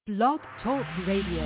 Blog Talk Radio.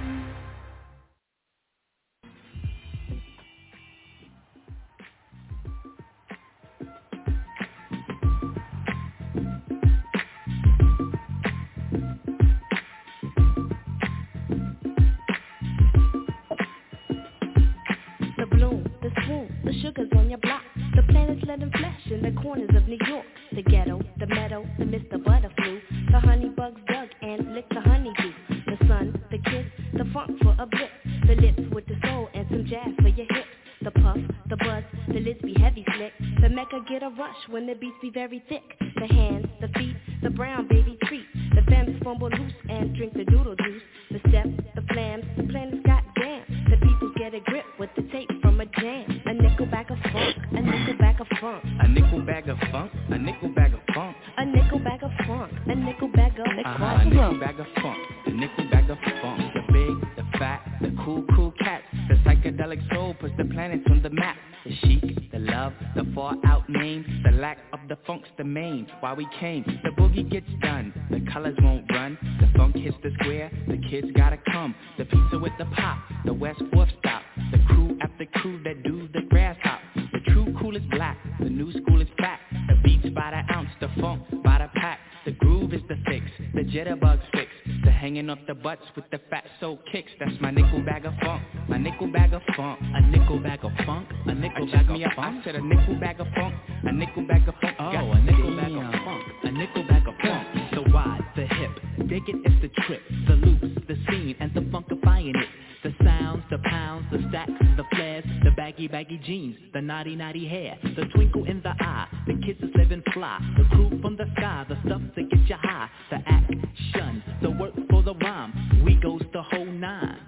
Sugars on your block, the planets letting flesh in the corners of New York. The ghetto, the meadow, the Mr. Butterflu, the honeybugs dug and licked the honeydew. The sun, the kiss, the funk for a blip, the lips with the soul and some jazz for your hips. The puff, the buzz, the lids be heavy slick. The Mecca get a rush when the beats be very thick. The hands, the feet, the brown baby treat. The femmes fumble loose and drink the doodle juice. The steps, the flams, the planets got jam. The people get a grip with the tape from a jam. A nickel bag of funk, a nickel bag of funk. A nickel bag of funk, a nickel bag of funk. A nickel bag of funk, a nickel bag of funk. A nickel bag of funk, a nickel bag of funk. The big, the fat, the cool cats. The psychedelic soul puts the planets on the map. The chic, the love, the far out name. The lack of the funk's the main. Why we came, the boogie gets done. The colors won't run. The funk hits the square. The kids gotta come. The pizza with the pop. The West 4th stop. The crew after crew that do the grass hop. The true cool is black. The new school is fat. The beats by the ounce. The funk by the pack. The groove is the fix. The jitterbugs fix. The hanging off the butts with the fat soul kicks. That's my nickel bag of funk. My nickel bag of funk. A nickel bag of funk. A nickel bag of funk. I said a nickel bag of funk. A nickel bag of funk. Oh, a nickel bag of funk. A nickel bag of funk. The wide, the hip. Dig it, it's the trip. The loops, the scene, and the funkifying it. The sounds, the pounds, the stacks, the flares, the baggy jeans, the naughty hair, the twinkle in the eye, the kids is living fly, the crew from the sky, the stuff to get you high, the action, the work for the rhyme, we goes the whole nine.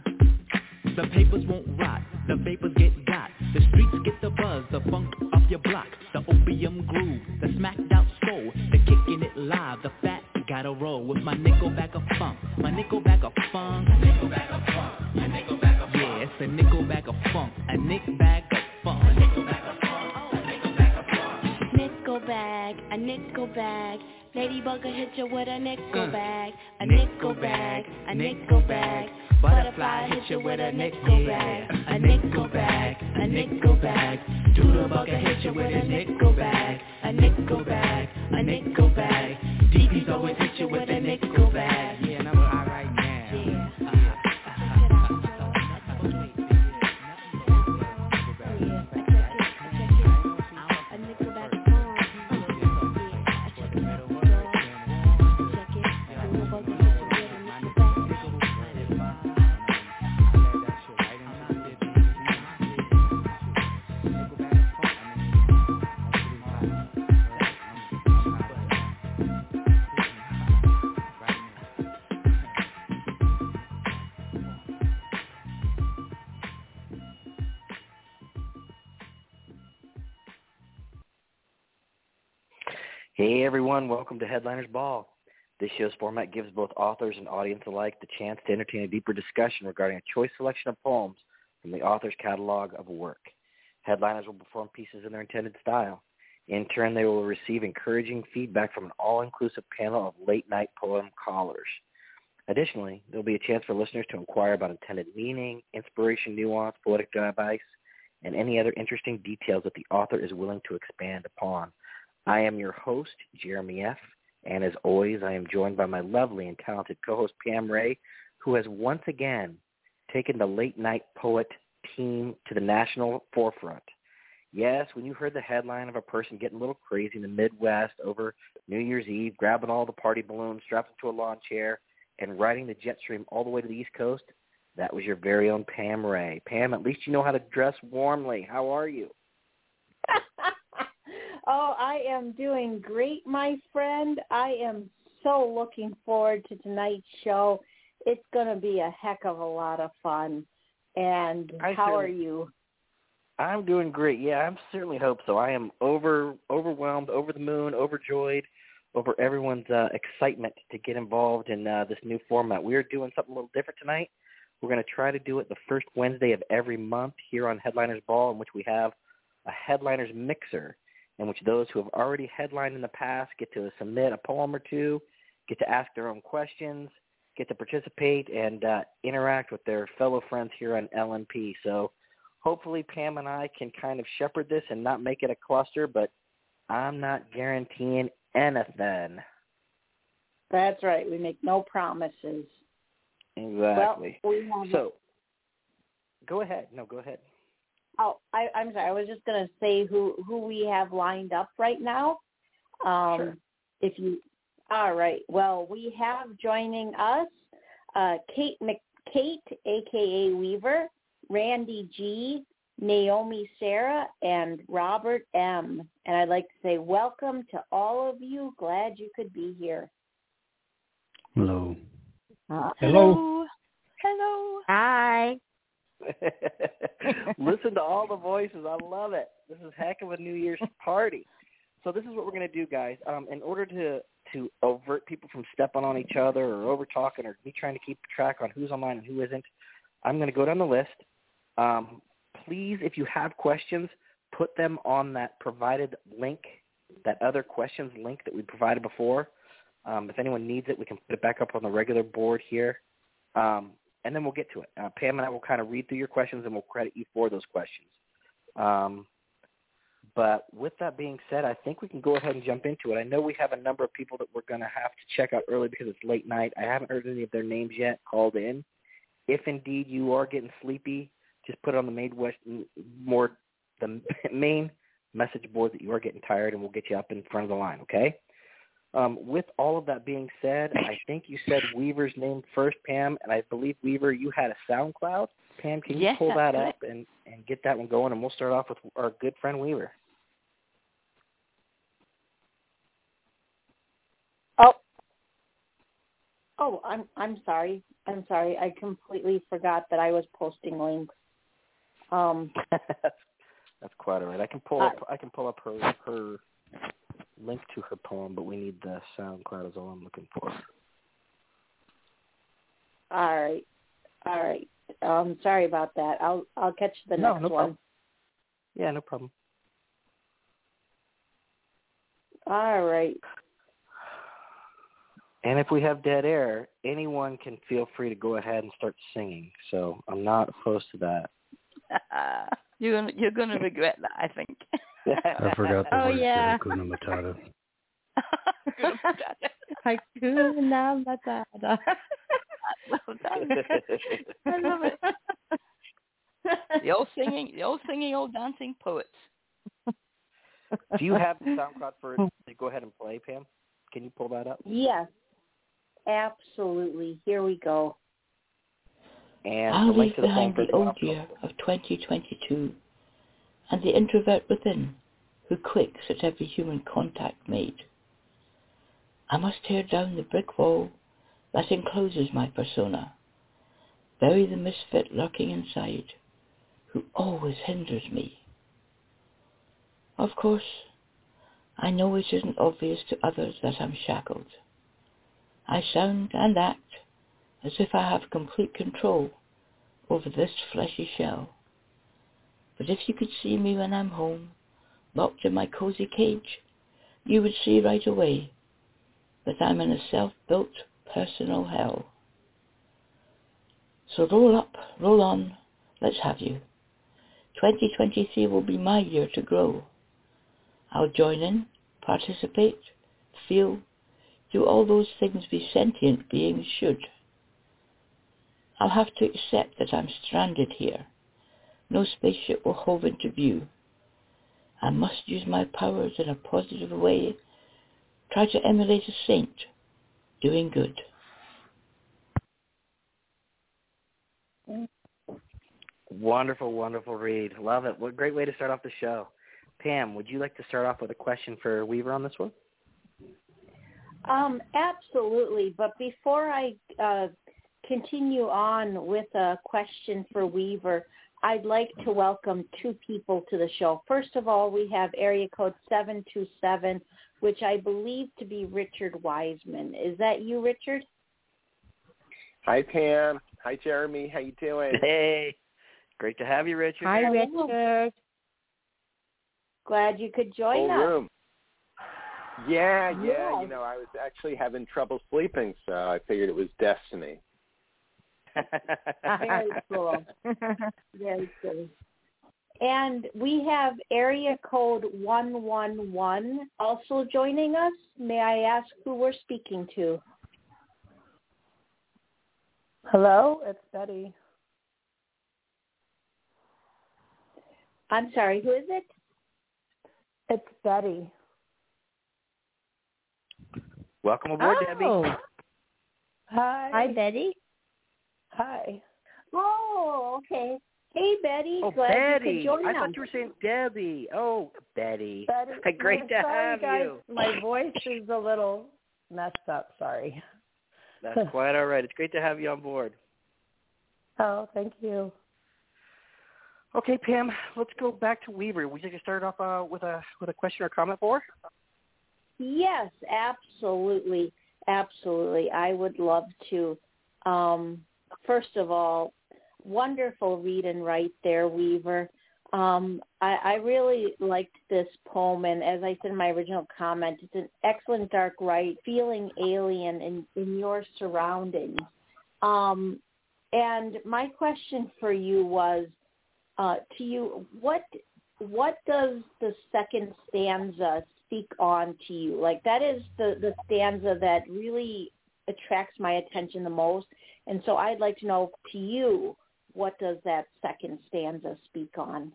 The papers won't rot, the vapors get got, the streets get the buzz, the funk of your block, the opium groove, the smacked out soul, the kicking it live, the fat gotta roll with my nickel bag of funk, my nickel bag of funk, a nickel bag of funk, a nickel bag of funk. Yeah, it's a nickel bag of funk, a nick bag of funk, a nickel bag of funk, a nickel bag of funk. Nickel bag, a nickel bag. Ladybug will hit you with a nickel bag, a nickel bag, a nickel bag. Butterfly hit you with a nickel bag, a nickel bag, a nickel bag. Doodlebug will hit you with a nickel bag, a nickel bag, a nickel bag. DB's always hit you with a nickel bag. Yeah, and I'm alright now. Hey everyone, welcome to Headliners Ball. This show's format gives both authors and audience alike the chance to entertain a deeper discussion regarding a choice selection of poems from the author's catalog of work. Headliners will perform pieces in their intended style. In turn, they will receive encouraging feedback from an all-inclusive panel of late-night poem callers. Additionally, there will be a chance for listeners to inquire about intended meaning, inspiration, nuance, poetic advice, and any other interesting details that the author is willing to expand upon. I am your host, Jeremy F., and as always, I am joined by my lovely and talented co-host, Pam Ray, who has once again taken the late-night poet team to the national forefront. Yes, when you heard the headline of a person getting a little crazy in the Midwest over New Year's Eve, grabbing all the party balloons, strapped into a lawn chair, and riding the jet stream all the way to the East Coast, that was your very own Pam Ray. Pam, at least you know how to dress warmly. How are you? Oh, I am doing great, my friend. I am so looking forward to tonight's show. It's going to be a heck of a lot of fun. And how are you? I'm doing great. Yeah, I certainly hope so. I am overwhelmed, over the moon, overjoyed over everyone's excitement to get involved in this new format. We are doing something a little different tonight. We're going to try to do it the first Wednesday of every month here on Headliners Ball, in which we have a Headliners Mixer, in which those who have already headlined in the past get to submit a poem or two, get to ask their own questions, get to participate and interact with their fellow friends here on LNP. So hopefully Pam and I can kind of shepherd this and not make it a cluster, but I'm not guaranteeing anything. That's right. We make no promises. Exactly. Well, go ahead. No, go ahead. Oh, I'm sorry. I was just going to say who we have lined up right now. Sure. All right. Well, we have joining us Kate, a.k.a. Weaver, Randy G., Naomi Sarah, and Robert M. And I'd like to say welcome to all of you. Glad you could be here. Hello. Hello. Hello. Hi. Listen to all the voices. I love it. This is heck of a New Year's party. So this is what we're going to do, guys. In order to avert people from stepping on each other or over-talking or me trying to keep track on who's online and who isn't, I'm going to go down the list. Please, if you have questions, put them on that provided link, that other questions link that we provided before. If anyone needs it, we can put it back up on the regular board here. And then we'll get to it. Pam and I will kind of read through your questions, and we'll credit you for those questions. But with that being said, I think we can go ahead and jump into it. I know we have a number of people that we're going to have to check out early because it's late night. I haven't heard any of their names yet called in. If indeed you are getting sleepy, just put it on the main message board that you are getting tired, and we'll get you up in front of the line, okay? With all of that being said, I think you said Weaver's name first, Pam, and I believe, Weaver, you had a SoundCloud. Pam, can you pull that up and get that one going, and we'll start off with our good friend Weaver. Oh, I'm sorry. I completely forgot that I was posting links. That's quite all right. I can pull up her link to her poem, but we need the SoundCloud is all I'm looking for. All right. Sorry about that. I'll catch the next one. Problem. Yeah, no problem. All right. And if we have dead air, anyone can feel free to go ahead and start singing. So I'm not opposed to that. You're gonna regret that, I think. I forgot the words to Hakuna Matata. Hakuna Matata. Well done. I love it. The old singing, old dancing poets. Do you have the SoundCloud for it to go ahead and play, Pam? Can you pull that up? Yes, absolutely. Here we go. And I'll leave behind the old year of 2022 and the introvert within who quakes at every human contact made. I must tear down the brick wall that encloses my persona, bury the misfit lurking inside who always hinders me. Of course, I know it isn't obvious to others that I'm shackled. I sound and act as if I have complete control over this fleshy shell. But if you could see me when I'm home, locked in my cozy cage, you would see right away that I'm in a self-built personal hell. So roll up, roll on, let's have you. 2023 will be my year to grow. I'll join in, participate, feel, do all those things we sentient beings should. I'll have to accept that I'm stranded here. No spaceship will hove into view. I must use my powers in a positive way, try to emulate a saint, doing good. Wonderful, wonderful read. Love it. What a great way to start off the show. Pam, would you like to start off with a question for Weaver on this one? Absolutely. But before I continue on with a question for Weaver, I'd like to welcome two people to the show. First of all, we have area code 727, which I believe to be Richard Wiseman. Is that you, Richard? Hi, Pam. Hi, Jeremy. How you doing? Hey. Great to have you, Richard. Hi, Richard. Glad you could join us. Room. Yeah. You know, I was actually having trouble sleeping, so I figured it was destiny. Very cool. Very cool. And we have area code 111 also joining us. May I ask who we're speaking to? Hello, it's Betty. I'm sorry, who is it? It's Betty. Welcome aboard, Debbie. Hi. Hi, Betty. Hi. Oh, okay. Hey, Betty. Oh, Glad Betty. you could join I us. thought you were saying Debbie. Oh, Betty. Betty. Great to have guys, you. My voice is a little messed up. Sorry. That's quite all right. It's great to have you on board. Oh, thank you. Okay, Pam, let's go back to Weaver. Would you like to start off with a question or comment for her? Yes, absolutely. Absolutely. I would love to. First of all, wonderful read and write there, Weaver. I really liked this poem, and as I said in my original comment, it's an excellent dark write, feeling alien in your surroundings. And my question for you was, to you, what does the second stanza speak on to you? Like, that is the stanza that really attracts my attention the most. And so I'd like to know, to you, what does that second stanza speak on?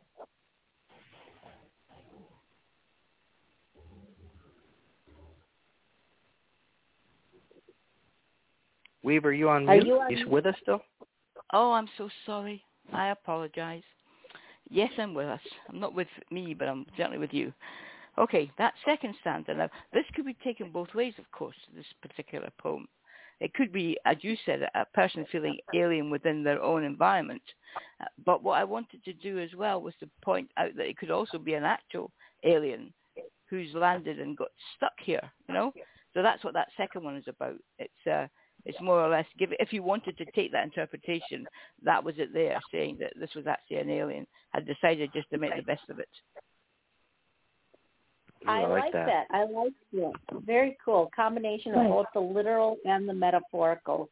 Weaver, you on mute? You with us still? Oh, I'm so sorry. I apologize. Yes, I'm with us. I'm not with me, but I'm certainly with you. Okay, that second stanza. Now, this could be taken both ways, of course, this particular poem. It could be, as you said, a person feeling alien within their own environment. But what I wanted to do as well was to point out that it could also be an actual alien who's landed and got stuck here, you know? So that's what that second one is about. It's more or less, if you wanted to take that interpretation, that was it there, saying that this was actually an alien, had decided just to make the best of it. I like that. I like that. Very cool. Combination of both the literal and the metaphorical.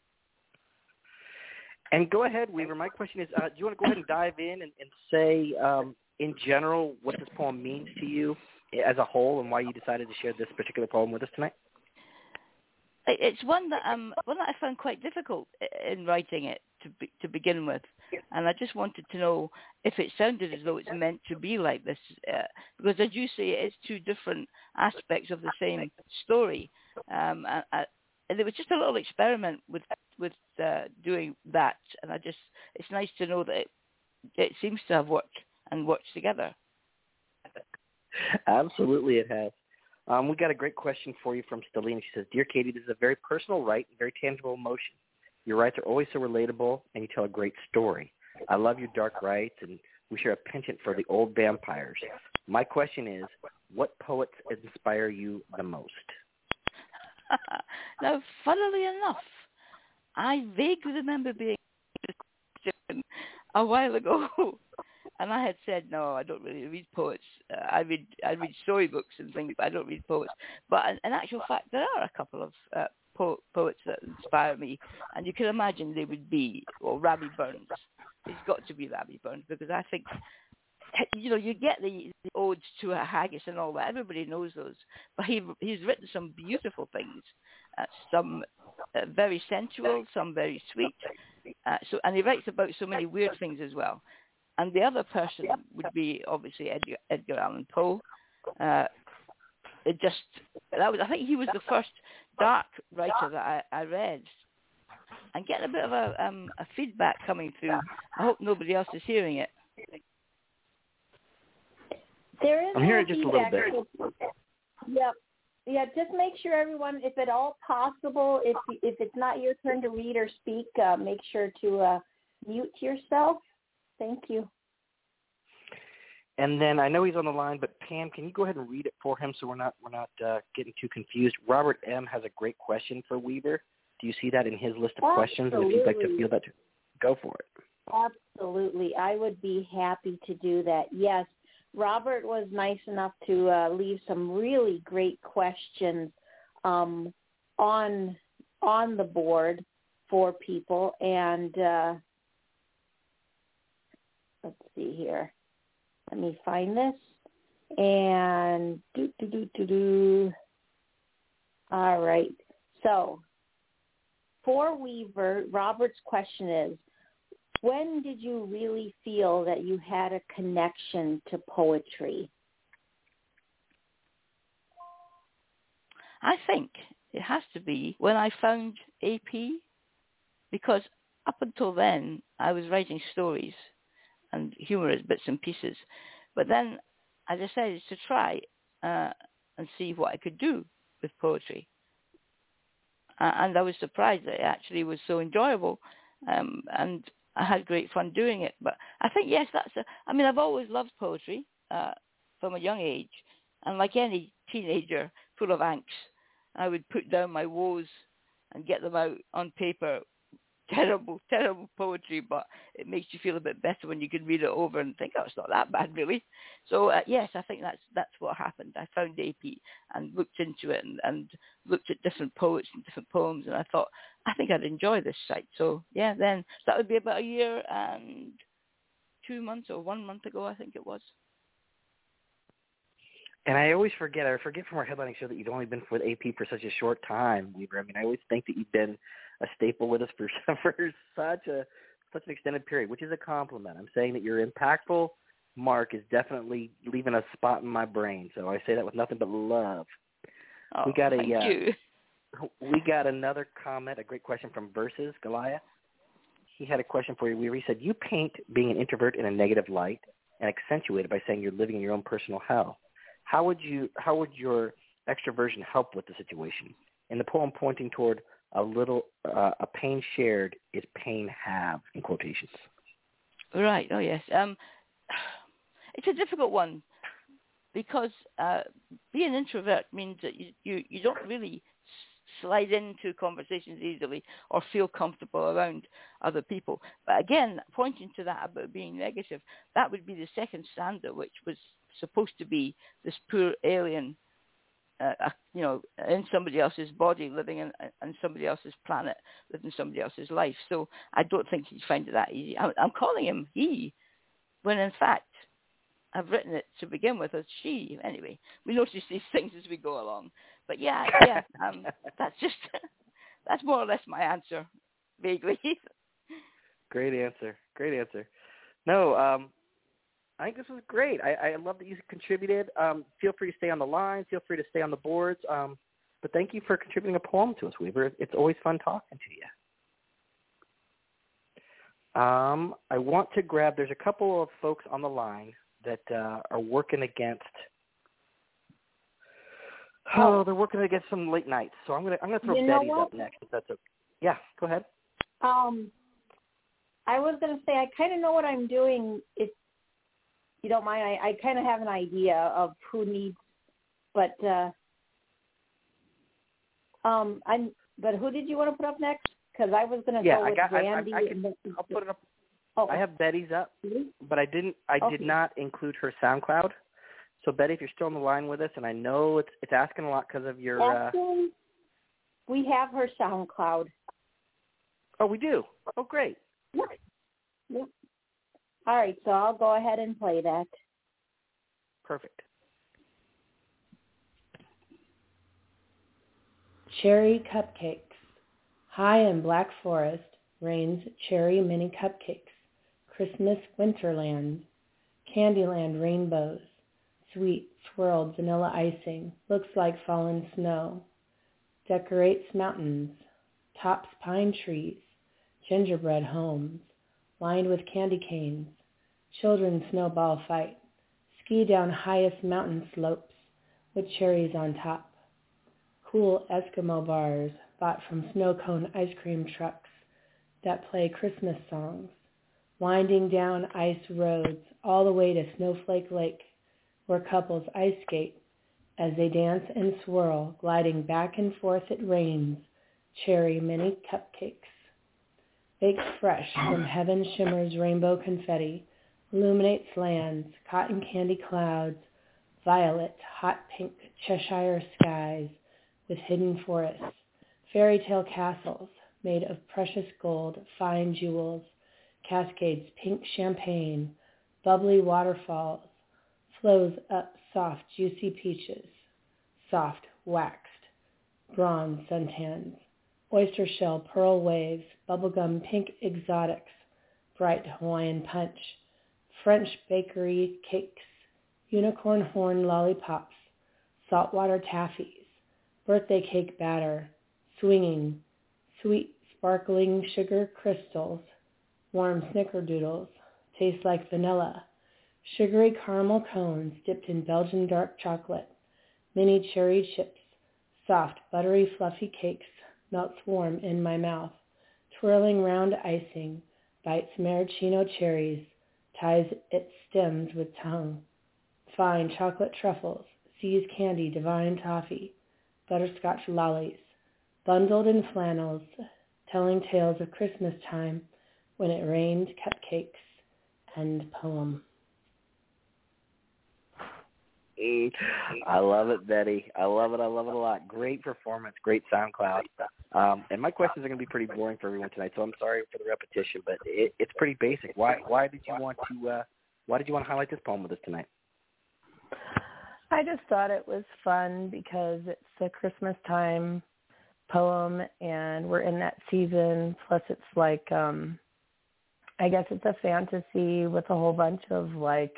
And go ahead, Weaver. My question is, do you want to go ahead and dive in and say, in general, what this poem means to you as a whole and why you decided to share this particular poem with us tonight? It's one that I found quite difficult in writing it to begin with, and I just wanted to know if it sounded as though it's meant to be like this, because as you say, it's two different aspects of the same story, and it was just a little experiment with doing that, and it's nice to know that it seems to have worked and works together. Absolutely, it has. We got a great question for you from Stellina. She says, "Dear Katie, this is a very personal write and very tangible emotion. Your writes are always so relatable, and you tell a great story. I love your dark writes, and we share a penchant for the old vampires. My question is, what poets inspire you the most?" Now, funnily enough, I vaguely remember being a while ago. And I had said, no, I don't really read poets. I read storybooks and things, but I don't read poets. But in actual fact, there are a couple of poets that inspire me. And you can imagine they would be, Rabbie Burns. It's got to be Rabbie Burns, because I think, you get the odes to a haggis and all that. Everybody knows those. But he's written some beautiful things, some very sensual, some very sweet. And he writes about so many weird things as well. And the other person would be obviously Edgar Allan Poe. I think he was the first dark writer that I read. And getting a bit of a feedback coming through. I hope nobody else is hearing it. There is. I'm hearing just a little bit. Yep. Yeah, just make sure everyone, if at all possible, if it's not your turn to read or speak, make sure to mute yourself. Thank you. And then I know he's on the line, but Pam, can you go ahead and read it for him so we're not getting too confused? Robert M. has a great question for Weaver. Do you see that in his list of questions? And if you'd like to field that, go for it. Absolutely. I would be happy to do that. Yes. Robert was nice enough to leave some really great questions on the board for people. And let's see here. Let me find this. And all right. So for Weaver, Robert's question is, when did you really feel that you had a connection to poetry? I think it has to be when I found AP, because up until then I was writing stories and humorous bits and pieces. But then I decided to try and see what I could do with poetry. And I was surprised that it actually was so enjoyable, and I had great fun doing it. But I think, yes, I've always loved poetry from a young age. And like any teenager full of angst, I would put down my woes and get them out on paper. Terrible, terrible poetry, but it makes you feel a bit better when you can read it over and think, oh, it's not that bad, really. So, yes, I think that's what happened. I found AP and looked into it and looked at different poets and different poems, and I thought, I think I'd enjoy this site. So, yeah, then that would be about a year and 2 months or 1 month ago, I think it was. And I forget from our headlining show that you've only been with AP for such a short time, Weaver. I mean, I always think that you've been a staple with us for such an extended period, which is a compliment. I'm saying that your impactful mark is definitely leaving a spot in my brain. So I say that with nothing but love. Oh, thank you. We got another comment, a great question from Versus Goliath. He had a question for you, Weaver. He said, you paint being an introvert in a negative light and accentuate it by saying you're living in your own personal hell. How would your extroversion help with the situation? In the poem pointing toward a pain shared is pain halved, in quotations. Right. Oh, yes. It's a difficult one because being an introvert means that you don't really slide into conversations easily or feel comfortable around other people. But again, pointing to that about being negative, that would be the second stanza, which was supposed to be this poor alien, in somebody else's body, living in somebody else's planet, living somebody else's life. So I don't think he'd find it that easy. I'm calling him he, when in fact I've written it to begin with as she. Anyway, we notice these things as we go along. But that's more or less my answer, vaguely. Great answer. No, I think this was great. I love that you contributed. Feel free to stay on the line. Feel free to stay on the boards. But thank you for contributing a poem to us, Weaver. It's always fun talking to you. I want to grab, there's a couple of folks on the line that are working against, they're working against some late nights. So I'm gonna throw Betty's up next, if that's okay. Yeah, go ahead. I was going to say, I kind of know what I'm doing. If you don't mind, I kind of have an idea of who needs, but but who did you want to put up next? Because I was going to go with Randy. I'll put it up. Oh. I have Betty's up, but I did not include her SoundCloud. So Betty, if you're still on the line with us, and I know it's asking a lot because of your. Actually, we have her SoundCloud. Oh, we do. Oh, great. Yep. All right, so I'll go ahead and play that. Perfect. Cherry cupcakes. High in Black Forest reigns cherry mini cupcakes. Christmas Winterland. Candyland rainbows. Sweet swirled vanilla icing. Looks like fallen snow. Decorates mountains. Tops pine trees. Gingerbread homes. Lined with candy canes. Children snowball fight. Ski down highest mountain slopes with cherries on top. Cool Eskimo bars bought from snow cone ice cream trucks that play Christmas songs. Winding down ice roads all the way to Snowflake Lake, where couples ice skate as they dance and swirl, gliding back and forth it rains, cherry mini cupcakes. Baked fresh from heaven shimmers rainbow confetti illuminates lands, cotton candy clouds, violet, hot pink Cheshire skies with hidden forests, fairy tale castles made of precious gold, fine jewels, cascades, pink champagne, bubbly waterfalls, flows up soft, juicy peaches, soft, waxed, bronze suntans, oyster shell, pearl waves, bubblegum, pink exotics, bright Hawaiian punch, French bakery cakes, unicorn horn lollipops, saltwater taffies, birthday cake batter, swinging, sweet sparkling sugar crystals, warm snickerdoodles, taste like vanilla, sugary caramel cones dipped in Belgian dark chocolate, mini cherry chips, soft, buttery, fluffy cakes, melts warm in my mouth, twirling round icing, bites maraschino cherries, ties its stems with tongue, fine chocolate truffles, sees candy, divine toffee, butterscotch lollies, bundled in flannels, telling tales of Christmas time when it rained cupcakes and poem. I love it, Betty. I love it a lot. Great performance, great SoundCloud. And my questions are going to be pretty boring for everyone tonight, so I'm sorry for the repetition, but it's pretty basic. Why did you want to highlight this poem with us tonight? I just thought it was fun because it's a Christmas time poem, and we're in that season. Plus, it's like, I guess it's a fantasy with a whole bunch of like,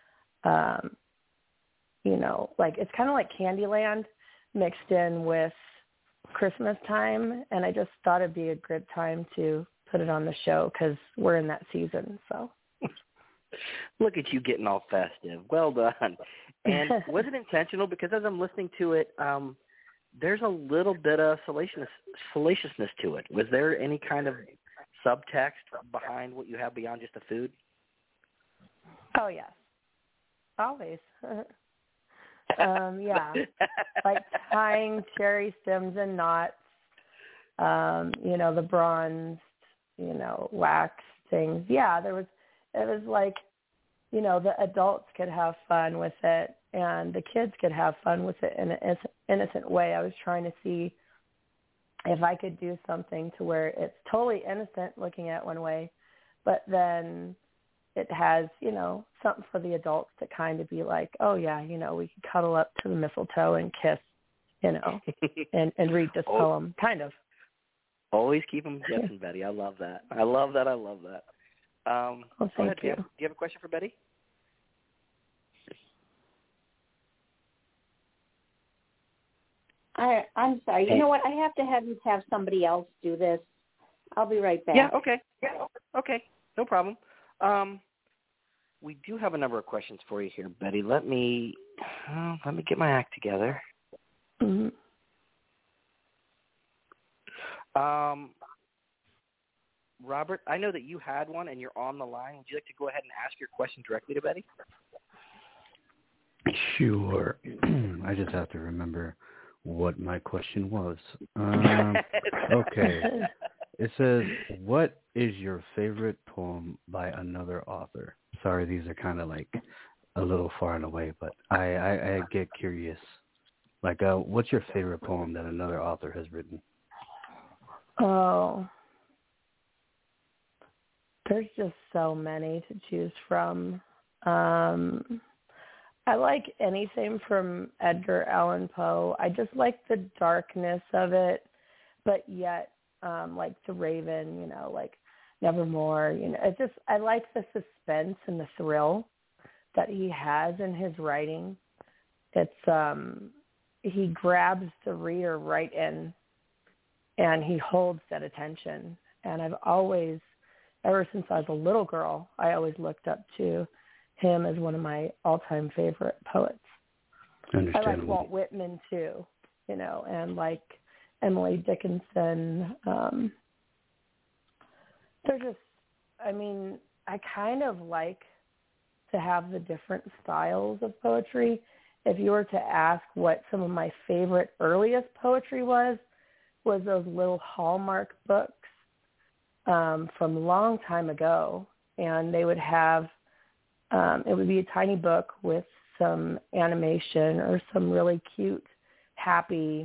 like it's kind of like Candyland mixed in with Christmas time, and I just thought it'd be a good time to put it on the show because we're in that season. So, look at you getting all festive. Well done. And was it intentional? Because as I'm listening to it, there's a little bit of salaciousness to it. Was there any kind of subtext behind what you have beyond just the food? Oh, yes. Always. Yeah. Like tying cherry stems and knots, the bronze, wax things. Yeah, it was like, the adults could have fun with it and the kids could have fun with it in an innocent way. I was trying to see if I could do something to where it's totally innocent looking at one way, but then it has, something for the adults to kind of be like, oh yeah, we could cuddle up to the mistletoe and kiss, and read this poem, kind of. Always keep them guessing, Betty. I love that. Well, thank you. Do you have a question for Betty? I'm sorry. You know what? I have to have somebody else do this. I'll be right back. Yeah, okay. No problem. We do have a number of questions for you here, Betty. Let me get my act together. Mm-hmm. Robert, I know that you had one and you're on the line. Would you like to go ahead and ask your question directly to Betty? Sure. I just have to remember what my question was. Okay. It says, what is your favorite poem by another author? Sorry, these are kind of like a little far and away, but I get curious. Like, what's your favorite poem that another author has written? Oh, there's just so many to choose from. I like anything from Edgar Allan Poe. I just like the darkness of it, but yet, like The Raven, like Nevermore, it's just, I like the suspense and the thrill that he has in his writing. It's, he grabs the reader right in and he holds that attention. And I've always, ever since I was a little girl, I always looked up to him as one of my all-time favorite poets. I like Walt Whitman too, and like Emily Dickinson. They're just, I kind of like to have the different styles of poetry. If you were to ask what some of my favorite earliest poetry was those little Hallmark books from a long time ago. And they would have it would be a tiny book with some animation or some really cute, happy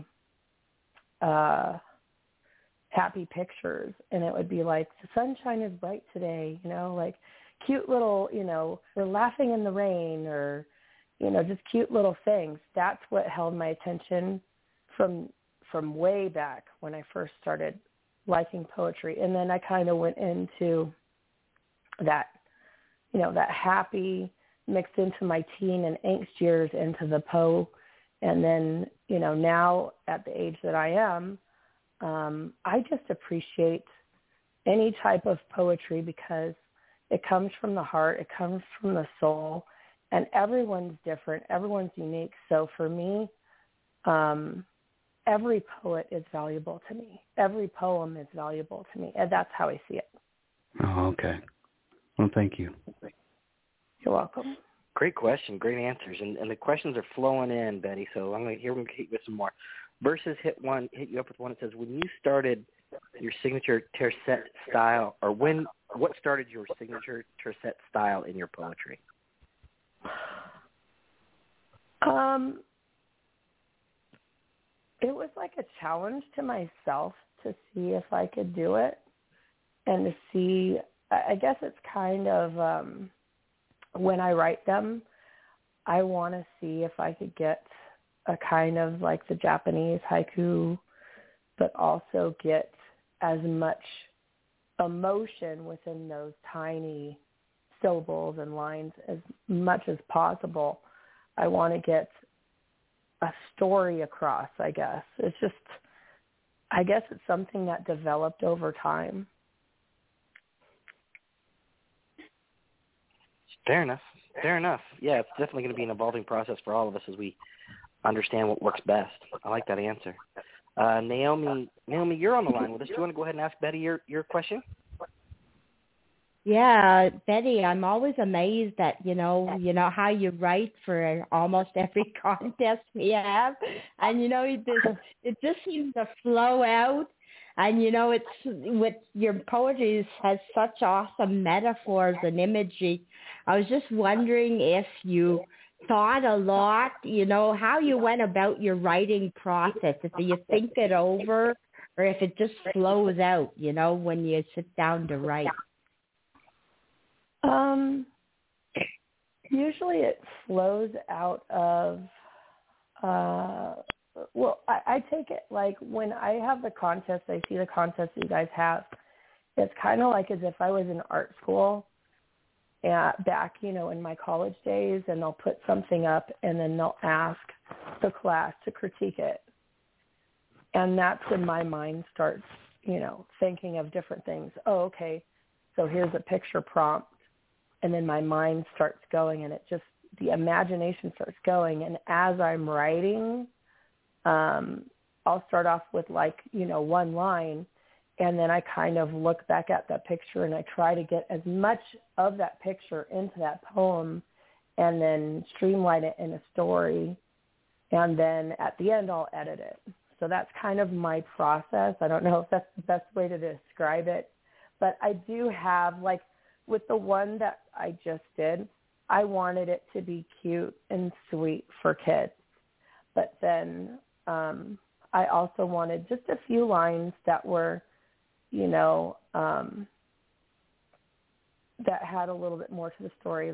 pictures. And it would be like, the sunshine is bright today, like cute little, we're laughing in the rain, or, just cute little things. That's what held my attention from way back when I first started liking poetry. And then I kind of went into that, that happy mixed into my teen and angst years into the Poe. And then, now at the age that I am, I just appreciate any type of poetry because it comes from the heart, it comes from the soul, and everyone's different, everyone's unique. So for me, every poet is valuable to me. Every poem is valuable to me, and that's how I see it. Oh, okay. Well, thank you. You're welcome. Great question, great answers, and the questions are flowing in, Betty. So I'm going to hit you with some more. Versus hit you up with one that says, when you started your signature tercet style, or what started your signature tercet style in your poetry? It was like a challenge to myself to see if I could do it, and to see, I guess it's kind of, when I write them, I want to see if I could get a kind of like the Japanese haiku, but also get as much emotion within those tiny syllables and lines as much as possible. I want to get a story across, I guess. I guess it's something that developed over time. Fair enough. Yeah, it's definitely going to be an evolving process for all of us as we understand what works best. I like that answer. Naomi, you're on the line with us. Do you want to go ahead and ask Betty your question? Yeah, Betty, I'm always amazed at, how you write for almost every contest we have. And, it just seems to flow out. And, it's with your poetry has such awesome metaphors and imagery. I was just wondering if you thought a lot, how you went about your writing process, if you think it over or if it just flows out, when you sit down to write. Usually it flows out of, I take it like when I have the contest, I see the contest you guys have, it's kind of like as if I was in art school back, in my college days, and they'll put something up and then they'll ask the class to critique it. And that's when my mind starts, thinking of different things. Oh, okay, so here's a picture prompt. And then my mind starts going, and the imagination starts going. And as I'm writing, I'll start off with one line, and then I kind of look back at that picture and I try to get as much of that picture into that poem and then streamline it in a story. And then at the end, I'll edit it. So that's kind of my process. I don't know if that's the best way to describe it, but I do have, with the one that I just did, I wanted it to be cute and sweet for kids. But then I also wanted just a few lines that were, that had a little bit more to the story,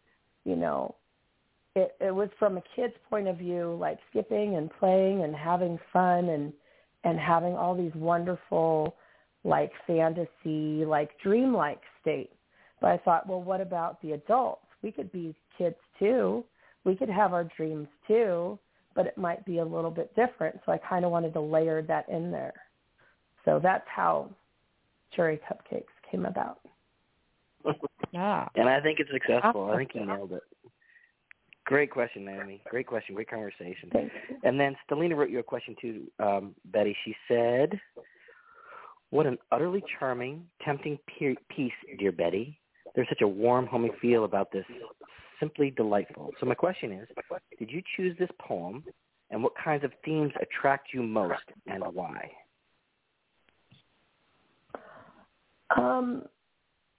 it was from a kid's point of view, like skipping and playing and having fun and having all these wonderful, fantasy, dreamlike state. But I thought, well, what about the adults? We could be kids too. We could have our dreams too, but it might be a little bit different. So I kind of wanted to layer that in there. So that's how Cherry Cupcakes came about. Yeah. And I think it's successful. I think you nailed it. Great question, Naomi. Great question. Great conversation. And then Stelina wrote you a question too, Betty. She said, what an utterly charming, tempting piece, dear Betty. There's such a warm, homey feel about this. Simply delightful. So my question is, did you choose this poem, and what kinds of themes attract you most, and why?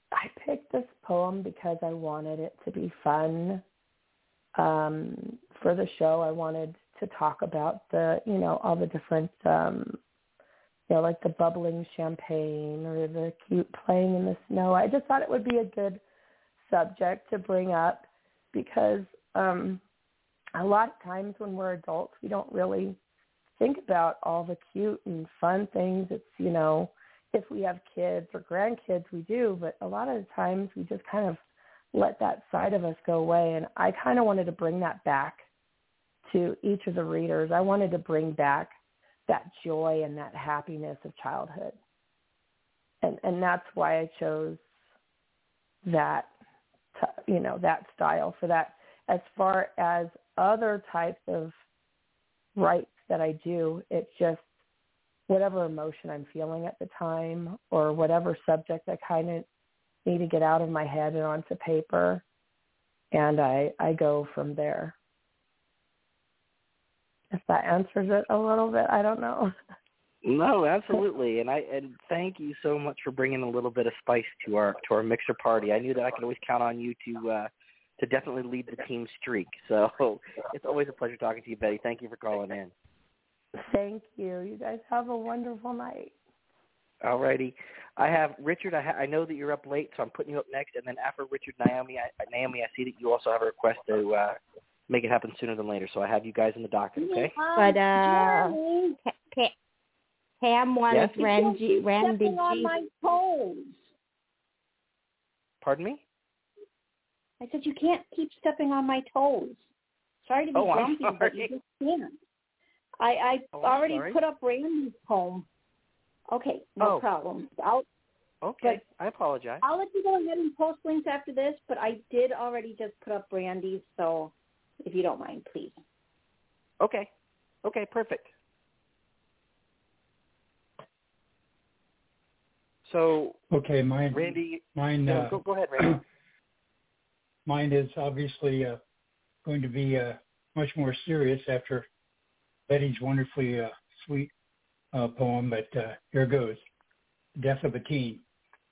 I picked this poem because I wanted it to be fun. For the show, I wanted to talk about all the different, like the bubbling champagne or the cute playing in the snow. I just thought it would be a good subject to bring up because a lot of times when we're adults, we don't really think about all the cute and fun things. It's, if we have kids or grandkids, we do, but a lot of the times we just kind of let that side of us go away. And I kind of wanted to bring that back to each of the readers. I wanted to bring back that joy and that happiness of childhood. And that's why I chose that, that style for that. As far as other types of rights that I do, it's just whatever emotion I'm feeling at the time or whatever subject I kind of need to get out of my head and onto paper, and I go from there. If that answers it a little bit, I don't know. No, absolutely, and thank you so much for bringing a little bit of spice to our mixer party. I knew that I could always count on you to definitely lead the team streak. So it's always a pleasure talking to you, Betty. Thank you for calling in. Thank you. You guys have a wonderful night. All righty. I have Richard. I know that you're up late, so I'm putting you up next. And then after Richard, Naomi, I see that you also have a request to make it happen sooner than later. So I have you guys in the docket, okay? But Pam wanted Randy stepping on my toes. Pardon me? I said you can't keep stepping on my toes. Sorry to be grumpy, but you just can't. I already put up Randy's poem. Okay, no problem. Okay, I apologize. I'll let you go ahead and post links after this, but I did already just put up Randy's, so if you don't mind, please. Okay, perfect. So, Randy, go ahead, Randy. Mine is obviously going to be much more serious after Betty's wonderfully sweet poem, but here goes. Death of a Teen.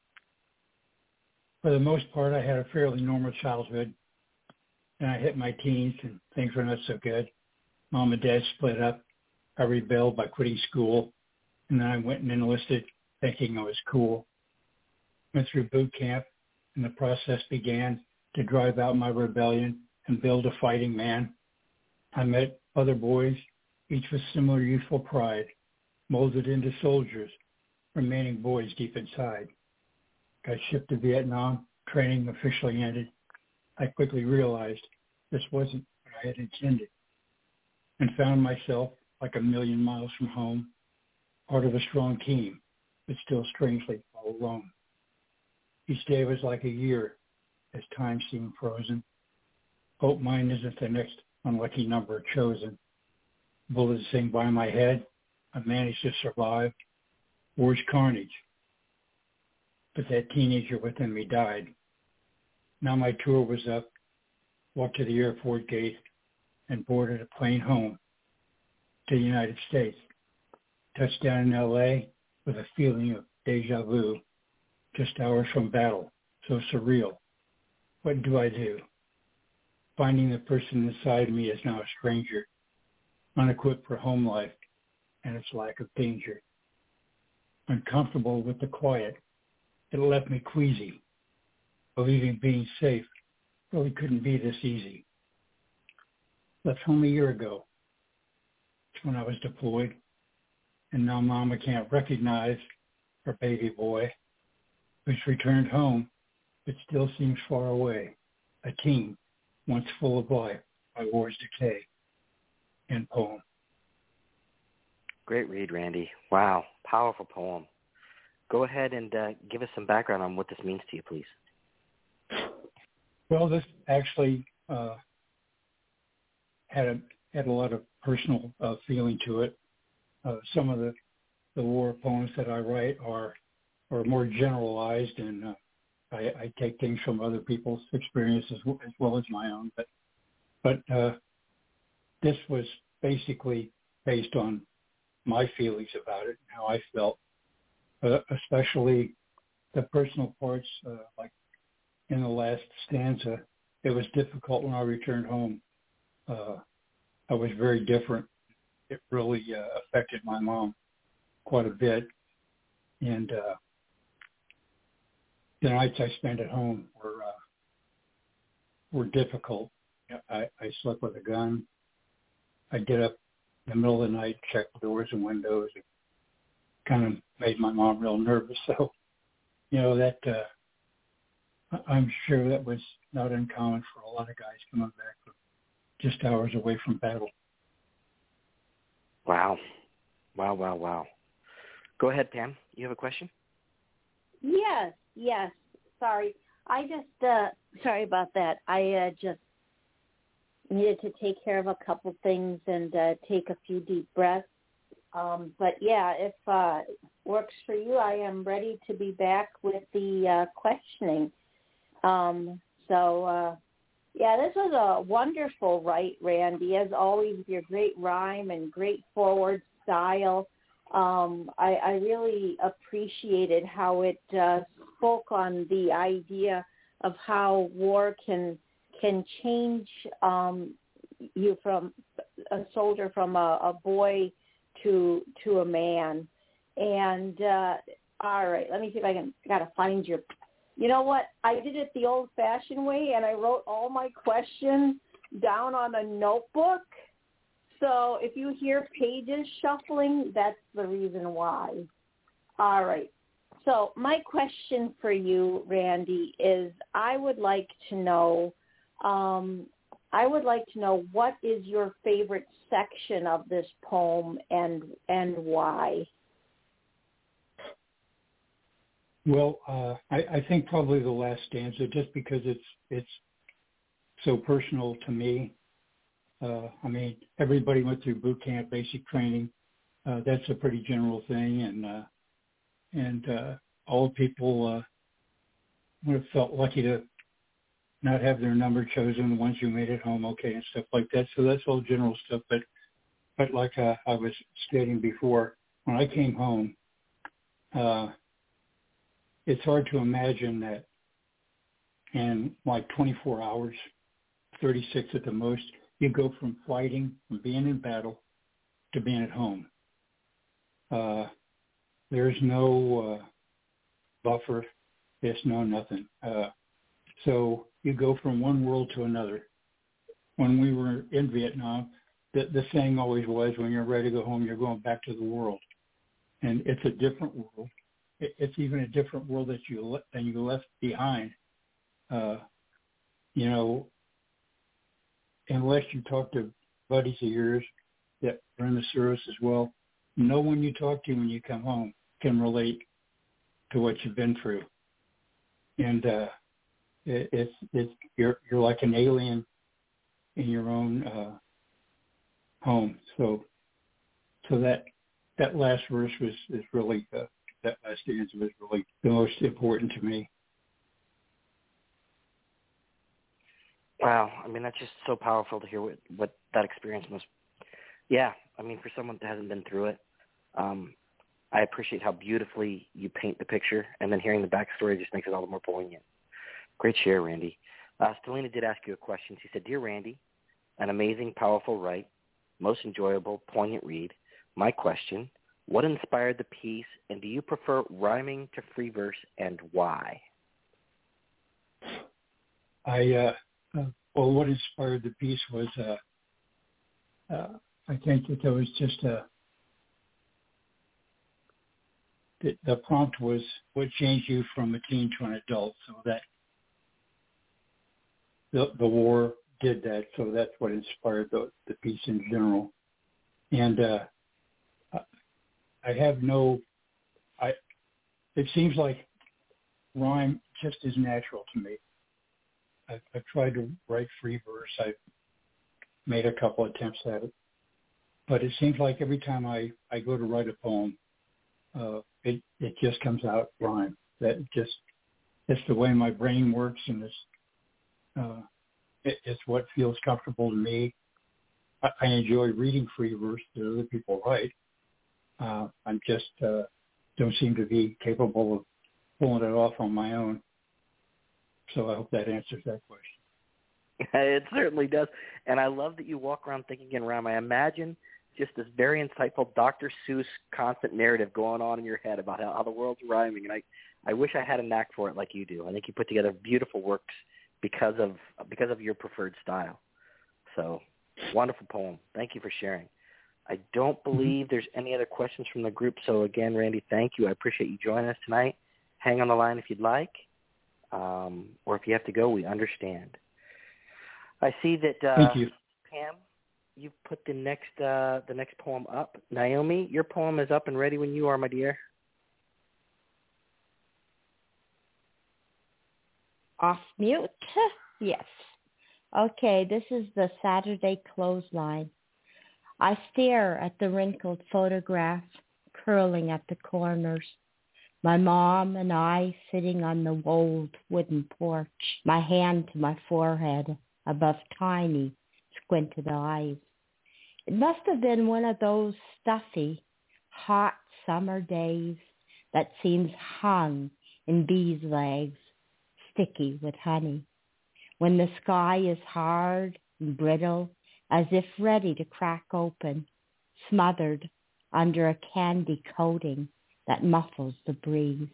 For the most part, I had a fairly normal childhood. Then I hit my teens and things were not so good. Mom and Dad split up. I rebelled by quitting school, and then I went and enlisted thinking I was cool. Went through boot camp, and the process began to drive out my rebellion and build a fighting man. I met other boys, each with similar youthful pride, molded into soldiers, remaining boys deep inside. Got shipped to Vietnam, training officially ended. I quickly realized this wasn't what I had intended and found myself like a million miles from home, part of a strong team, but still strangely all alone. Each day was like a year as time seemed frozen. Hope mine isn't the next unlucky number chosen. Bullets sing by my head. I managed to survive. War's carnage. But that teenager within me died. Now my tour was up, walked to the airport gate, and boarded a plane home to the United States. Touched down in L.A. with a feeling of deja vu, just hours from battle, so surreal. What do I do? Finding the person inside me is now a stranger, unequipped for home life and its lack of danger. Uncomfortable with the quiet, it left me queasy, believing being safe really couldn't be this easy. Left home a year ago. It's when I was deployed, and now Mama can't recognize her baby boy, who's returned home but still seems far away, a teen once full of life by war's decay. End poem. Great read, Randy. Wow, powerful poem. Go ahead and give us some background on what this means to you, please. Well, this actually had a lot of personal feeling to it. Some of the war poems that I write are more generalized, and I take things from other people's experiences as well as my own. But this was basically based on my feelings about it and how I felt, especially the personal parts, like in the last stanza, it was difficult when I returned home. I was very different. It really affected my mom quite a bit. And the nights I spent at home were difficult. I slept with a gun. I'd get up in the middle of the night, check the doors and windows. It kind of made my mom real nervous. So, that I'm sure that was not uncommon for a lot of guys coming back from just hours away from battle. Wow. Go ahead, Pam. You have a question? Yes. Sorry. I just, sorry about that. I just needed to take care of a couple things and take a few deep breaths. But yeah, if works for you, I am ready to be back with the questioning. Yeah, this was a wonderful write, Randy, as always, with your great rhyme and great forward style. I really appreciated how it spoke on the idea of how war can change you from a soldier, from a boy to a man. And all right, let me see if I gotta find your. You know what? I did it the old-fashioned way, and I wrote all my questions down on a notebook. So if you hear pages shuffling, that's the reason why. All right. So my question for you, Randy, is I would like to know what is your favorite section of this poem and why? Well, I think probably the last stanza, just because it's so personal to me. I mean, everybody went through boot camp, basic training. That's a pretty general thing, and all people would have felt lucky to not have their number chosen, the ones who made it home okay and stuff like that. So that's all general stuff. But like I was stating before, when I came home, it's hard to imagine that in like 24 hours, 36 at the most, you go from fighting, from being in battle, to being at home. There's no buffer. There's no nothing. So you go from one world to another. When we were in Vietnam, the saying always was, when you're ready to go home, you're going back to the world. And it's a different world. It's even a different world than you left behind. Unless you talk to buddies of yours that are in the service as well, no one you talk to when you come home can relate to what you've been through. And you're like an alien in your own home. So that last verse is really that last stanza was really the most important to me. Wow. I mean, that's just so powerful to hear what that experience was. Yeah. I mean, for someone that hasn't been through it, I appreciate how beautifully you paint the picture, and then hearing the backstory just makes it all the more poignant. Great share, Randy. Stelina did ask you a question. She said, "Dear Randy, an amazing, powerful write, most enjoyable, poignant read. My question, what inspired the piece, and do you prefer rhyming to free verse, and why?" Well, what inspired the piece was, I think that there was just the prompt was what changed you from a teen to an adult, so that the war did that, so that's what inspired the piece in general. And it seems like rhyme just is natural to me. I've tried to write free verse. I've made a couple attempts at it. But it seems like every time I go to write a poem, it just comes out rhyme. It's the way my brain works, and it's what feels comfortable to me. I enjoy reading free verse that other people write. I'm just don't seem to be capable pulling it off on my own. So I hope that answers that question. It certainly does. And I love that you walk around thinking in rhyme. I imagine just this very insightful Dr. Seuss constant narrative going on in your head about how the world's rhyming. And I wish I had a knack for it like you do. I think you put together beautiful works because of your preferred style. So, wonderful poem. Thank you for sharing. I don't believe there's any other questions from the group. So, again, Randy, thank you. I appreciate you joining us tonight. Hang on the line if you'd like. Or if you have to go, we understand. I see that Thank you. Pam, you've put the next poem up. Naomi, your poem is up and ready when you are, my dear. Off mute? Yes. Okay, this is the Saturday clothesline. I stare at the wrinkled photograph curling at the corners. My mom and I sitting on the old wooden porch, my hand to my forehead above tiny, squinted eyes. It must have been one of those stuffy, hot summer days that seems hung in bees' legs, sticky with honey, when the sky is hard and brittle, as if ready to crack open, smothered under a candy coating that muffles the breeze.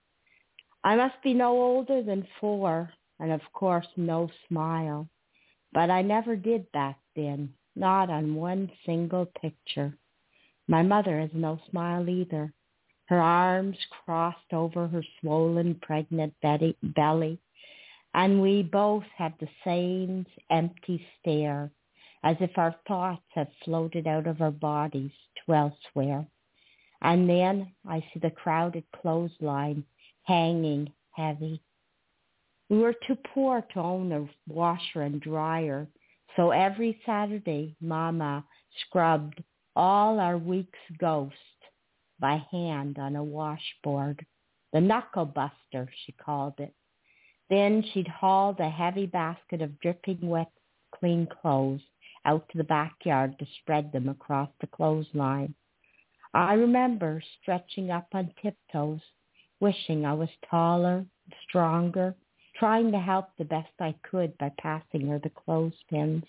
I must be no older than 4, and of course no smile. But I never did back then, not on one single picture. My mother has no smile either, her arms crossed over her swollen, pregnant belly, and we both have the same empty stare, as if our thoughts have floated out of our bodies to elsewhere. And then I see the crowded clothesline hanging heavy. We were too poor to own a washer and dryer, so every Saturday Mama scrubbed all our week's ghost by hand on a washboard. The knuckle buster, she called it. Then she'd haul the heavy basket of dripping wet, clean clothes out to the backyard to spread them across the clothesline. I remember stretching up on tiptoes, wishing I was taller, stronger, trying to help the best I could by passing her the clothespins.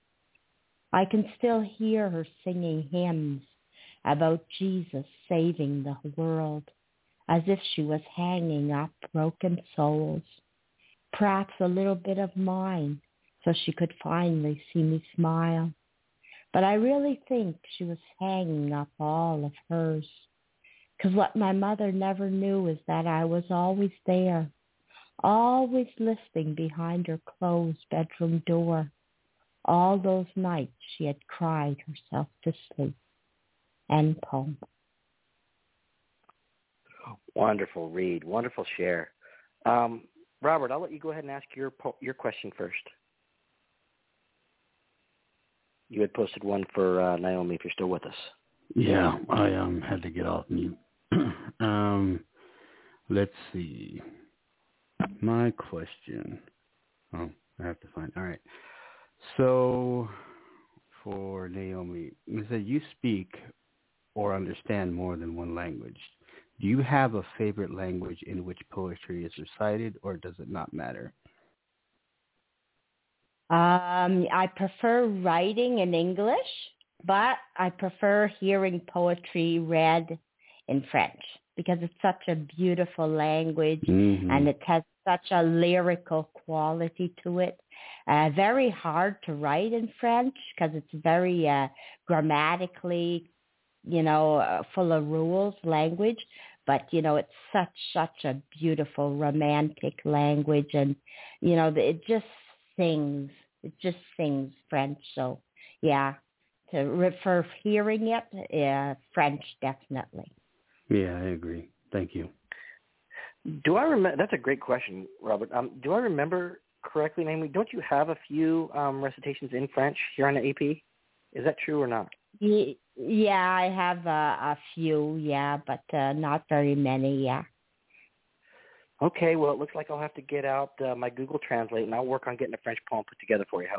I can still hear her singing hymns about Jesus saving the world, as if she was hanging up broken souls, perhaps a little bit of mine, so she could finally see me smile. But I really think she was hanging up all of hers, because what my mother never knew is that I was always there, always listening behind her closed bedroom door, all those nights she had cried herself to sleep. End poem. Wonderful read, wonderful share. Robert, I'll let you go ahead and ask your question first. You had posted one for Naomi, if you're still with us. Yeah, I had to get off mute. Let's see. My question. Oh, I have to find. All right. So, for Naomi, you said you speak or understand more than one language. Do you have a favorite language in which poetry is recited, or does it not matter? I prefer writing in English, but I prefer hearing poetry read in French because it's such a beautiful language and it has such a lyrical quality to it. Very hard to write in French because it's very grammatically, full of rules language. But, it's such a beautiful romantic language. And, it just sings. It just sings French. So, yeah, for hearing it, French definitely. Yeah, I agree. Thank you. Do I remember? That's a great question, Robert. Do I remember correctly, Naomi? Don't you have a few recitations in French here on the AP? Is that true or not? Yeah, I have a few, but not very many, yeah. Okay, well, it looks like I'll have to get out my Google Translate, and I'll work on getting a French poem put together for you. How's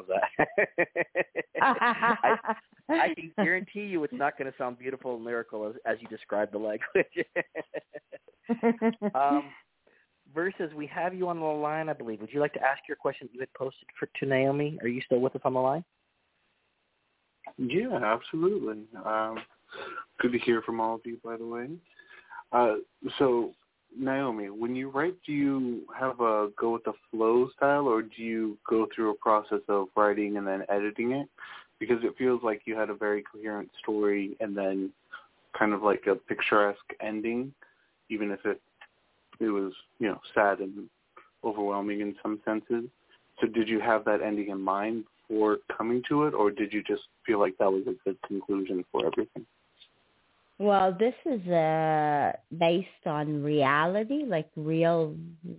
that? I can guarantee you it's not going to sound beautiful and lyrical as you describe the language. Versus, we have you on the line, I believe. Would you like to ask your question you had posted to Naomi? Are you still with us on the line? Yeah, absolutely. Good to hear from all of you, by the way. So, Naomi, when you write, do you have a go with the flow style, or do you go through a process of writing and then editing it? Because it feels like you had a very coherent story and then kind of like a picturesque ending, even if it was, sad and overwhelming in some senses. So did you have that ending in mind before coming to it, or did you just feel like that was a good conclusion for everything? Well, this is based on reality, like real,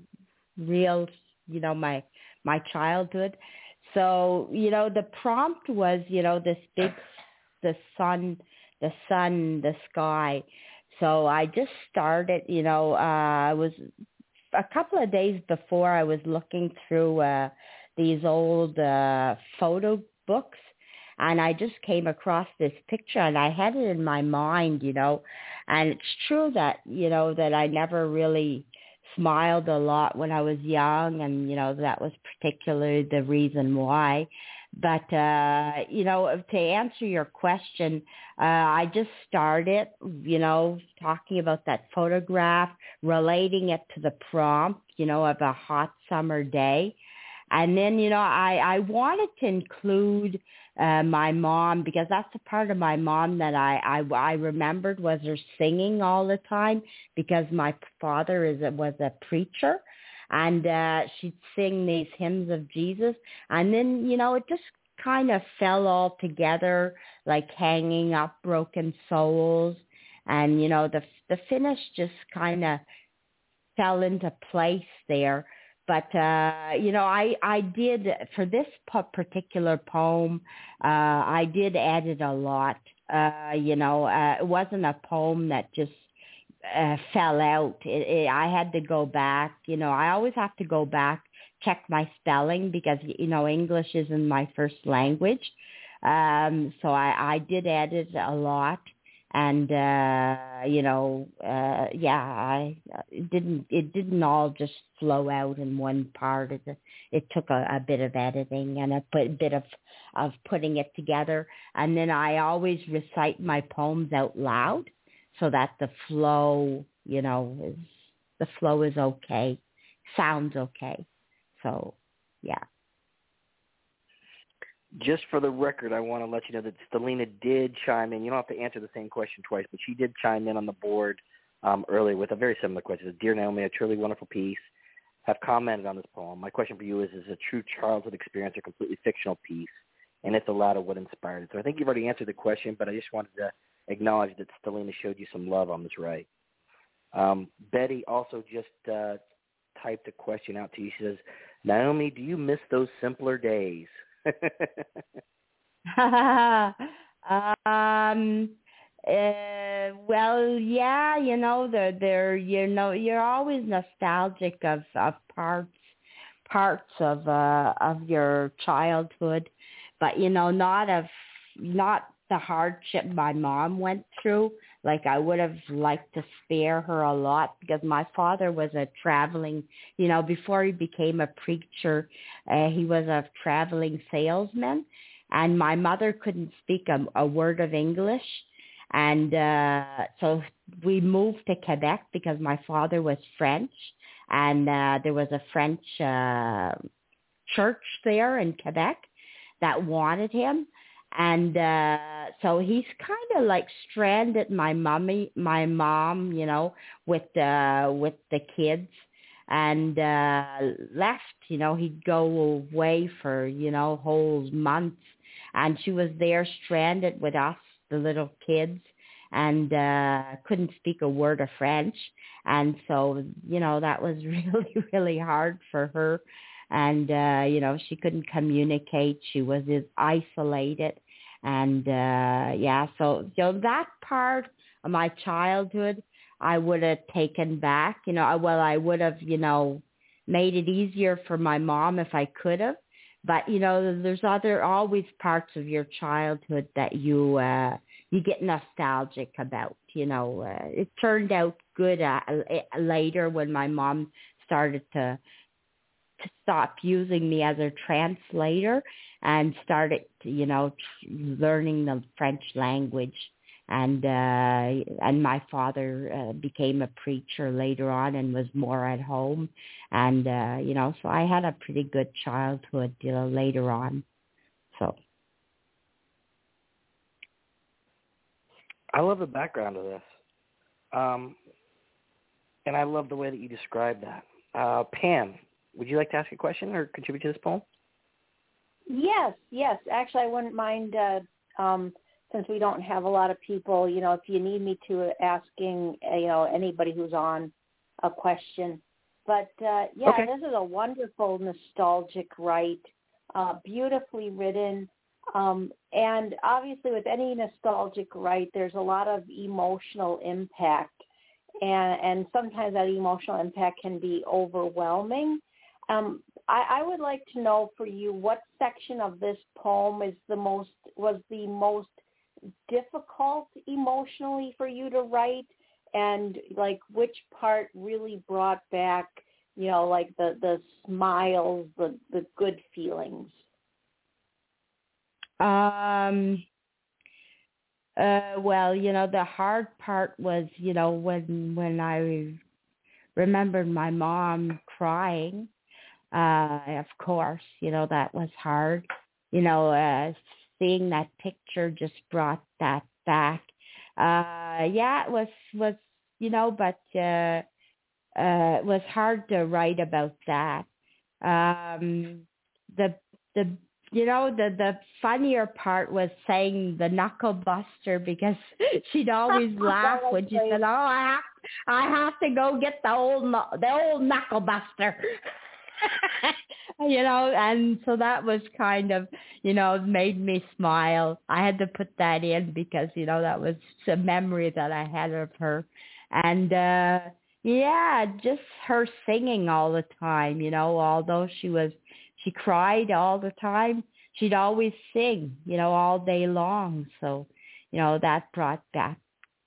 my childhood. So, the prompt was, this big, the sun, the sky. So I just started, I was a couple of days before I was looking through these old photo books, and I just came across this picture, and I had it in my mind, and it's true that, that I never really smiled a lot when I was young, and, that was particularly the reason why. But, to answer your question, I just started, talking about that photograph, relating it to the prompt, of a hot summer day. And then, I wanted to include my mom, because that's a part of my mom that I remembered was her singing all the time, because my father was a preacher. And she'd sing these hymns of Jesus. And then, it just kind of fell all together, like Hanging Up Broken Souls. And, the finish just kind of fell into place there. But, I did, for this particular poem, I did edit a lot. It wasn't a poem that just fell out. I had to go back. I always have to go back, check my spelling, because, English isn't my first language. So I did edit a lot. And, it didn't all just flow out in one part. It took a bit of editing and a bit of putting it together. And then I always recite my poems out loud, so that the flow, is okay, sounds okay. So, yeah. Just for the record, I want to let you know that Stelina did chime in. You don't have to answer the same question twice, but she did chime in on the board earlier with a very similar question. Dear Naomi, a truly wonderful piece. Have commented on this poem. My question for you is it a true childhood experience or completely fictional piece? And if the latter, what inspired it? So I think you've already answered the question, but I just wanted to acknowledge that Stelina showed you some love on this right. Betty also just typed a question out to you. She says, Naomi, do you miss those simpler days? Well, yeah, you're always nostalgic of parts of your childhood, but not the hardship my mom went through. Like, I would have liked to spare her a lot, because my father was a traveling, before he became a preacher, he was a traveling salesman, and my mother couldn't speak a word of English. And so we moved to Quebec because my father was French, and there was a French church there in Quebec that wanted him. And so he's kind of like stranded my mom, with the kids, and left. He'd go away for whole months, and she was there stranded with us, the little kids, and couldn't speak a word of French. And so that was really, really hard for her. And, she couldn't communicate. She was isolated. And, so that part of my childhood, I would have taken back. I would have, made it easier for my mom if I could have. But, there's always parts of your childhood that you get nostalgic about. It turned out good later when my mom started to stop using me as a translator and started, learning the French language. And my father became a preacher later on and was more at home. And, so I had a pretty good childhood later on. So. I love the background of this. And I love the way that you described that. Pam, would you like to ask a question or contribute to this poem? Yes. Actually, I wouldn't mind, since we don't have a lot of people, if you need me to asking, anybody who's on a question. But, okay. This is a wonderful nostalgic write, beautifully written. And obviously with any nostalgic write, there's a lot of emotional impact. And sometimes that emotional impact can be overwhelming. I would like to know for you what section of this poem was the most difficult emotionally for you to write, and like which part really brought back, like the smiles, the good feelings. Well, the hard part was, when I remembered my mom crying, of course, that was hard. Seeing that picture just brought that back. It was, but it was hard to write about that. The funnier part was saying the knuckle buster, because she'd always laugh when she said, "Oh, I have to go get the old knuckle buster." And so that was kind of, made me smile. I had to put that in because, that was a memory that I had of her. And, just her singing all the time, although she cried all the time, she'd always sing, all day long. So, that brought back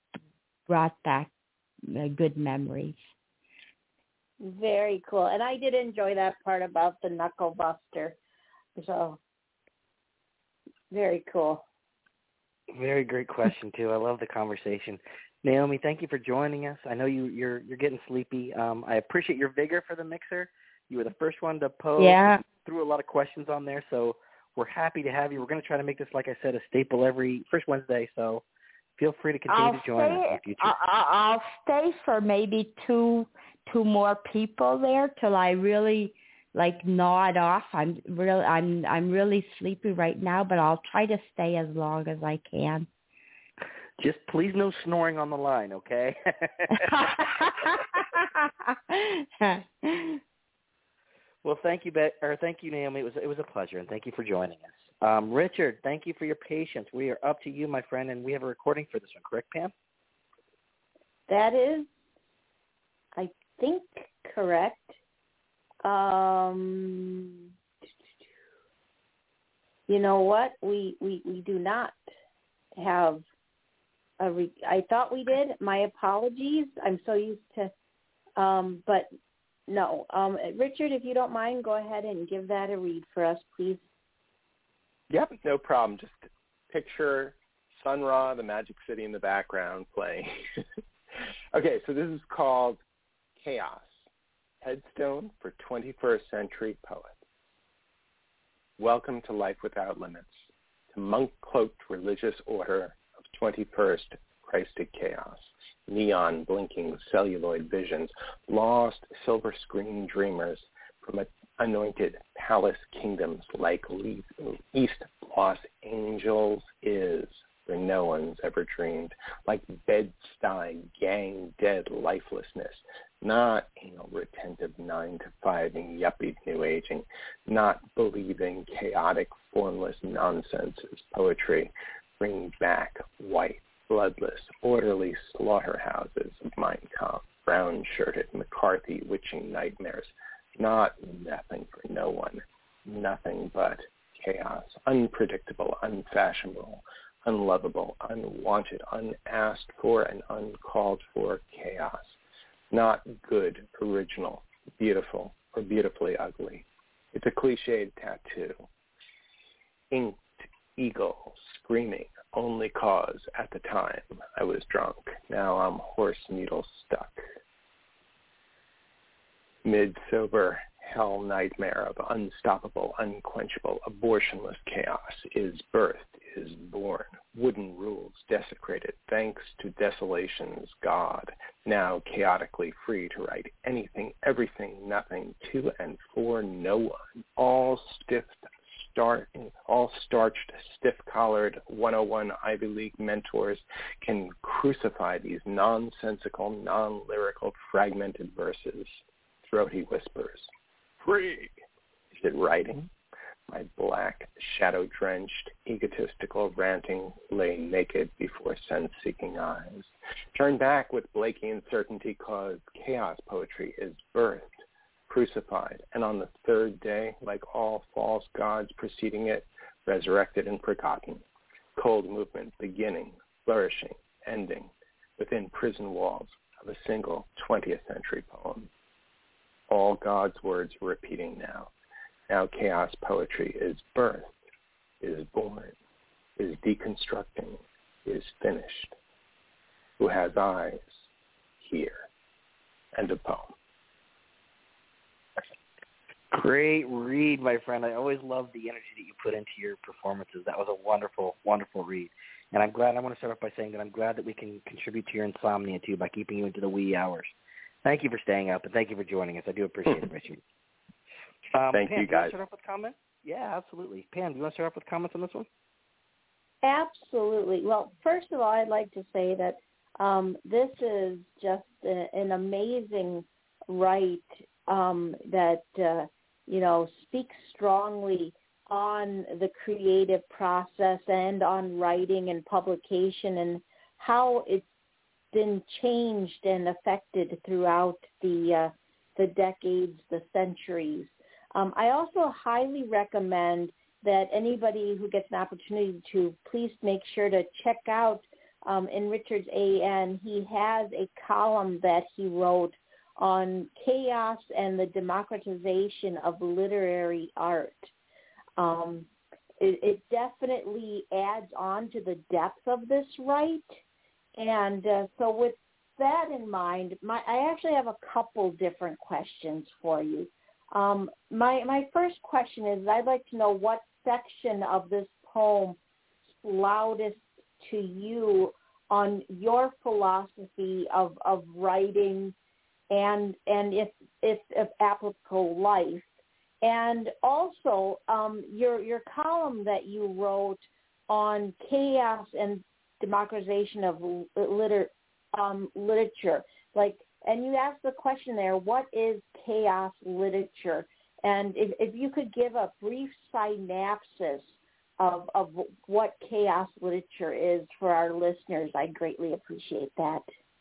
good memories. Very cool. And I did enjoy that part about the knuckle buster. So, very cool. Very great question, too. I love the conversation. Naomi, thank you for joining us. I know you're getting sleepy. I appreciate your vigor for the mixer. You were the first one to pose. Yeah. Threw a lot of questions on there, so we're happy to have you. We're going to try to make this, like I said, a staple every first Wednesday, so feel free to continue to join us in the future. I'll stay for maybe two more people there till I really nod off. I'm really sleepy right now, but I'll try to stay as long as I can. Just please no snoring on the line, okay? Well, thank you, Naomi. It was a pleasure, and thank you for joining us. Richard, thank you for your patience. We are up to you, my friend, and we have a recording for this one, correct, Pam? That is, I think, correct. You know what? We do not have I thought we did. My apologies. I'm so used to, but no. Richard, if you don't mind, go ahead and give that a read for us, please. Yep, no problem. Just picture Sun Ra, the Magic City in the background playing. Okay, so this is called Chaos, Headstone for 21st Century Poets. Welcome to Life Without Limits, to monk-cloaked religious order of 21st Christed chaos, neon blinking celluloid visions, lost silver screen dreamers from anointed palace kingdoms like East Los Angeles is, where no one's ever dreamed, like Bed-Stuy gang dead lifelessness, not anal retentive 9-to-5 yuppie new aging, not believing chaotic formless nonsense is poetry. Bring back white, bloodless, orderly slaughterhouses of Mein Kampf, brown-shirted McCarthy witching nightmares, not nothing for no one, nothing but chaos, unpredictable, unfashionable, unlovable, unwanted, unasked for, and uncalled for chaos. Not good, original, beautiful or beautifully ugly. It's a cliched tattoo. Inked eagle screaming only 'cause at the time I was drunk. Now I'm horse needle stuck. Mid-sober hell nightmare of unstoppable, unquenchable, abortionless chaos is birthed, is born. Wooden rules desecrated thanks to desolation's God, now chaotically free to write anything, everything, nothing, to and for no one. All starched, stiff-collared 101 Ivy League mentors can crucify these nonsensical, non-lyrical, fragmented verses. Throaty whispers. Free! Is it writing? My black, shadow-drenched, egotistical ranting lay naked before sense-seeking eyes. Turn back with Blakean certainty, 'cause chaos poetry is birthed, crucified, and on the third day, like all false gods preceding it, resurrected and forgotten. Cold movement beginning, flourishing, ending, within prison walls of a single 20th century poem. All God's words repeating now. Now chaos poetry is birthed, is born, is deconstructing, is finished. Who has eyes? Here. End of poem. Great read, my friend. I always love the energy that you put into your performances. That was a wonderful, wonderful read. And I want to start off by saying that I'm glad that we can contribute to your insomnia, too, by keeping you into the wee hours. Thank you for staying up, and thank you for joining us. I do appreciate it, Richard. Thank Pam, you, guys. Do you want to start off with comments? Yeah, absolutely. Pam, do you want to start off with comments on this one? Absolutely. Well, first of all, I'd like to say that this is just an amazing write that, speaks strongly on the creative process and on writing and publication and how it's been changed and affected throughout the decades, the centuries. I also highly recommend that anybody who gets an opportunity to please make sure to check out in Richard's AN. He has a column that he wrote on chaos and the democratization of literary art. It definitely adds on to the depth of this write. And so with that in mind, I actually have a couple different questions for you. My first question is I'd like to know what section of this poem loudest to you on your philosophy of writing and if applicable, life. And also your column that you wrote on chaos and democratization of literature. And you asked the question there, what is chaos literature? And if you could give a brief synopsis of what chaos literature is for our listeners, I'd greatly appreciate that.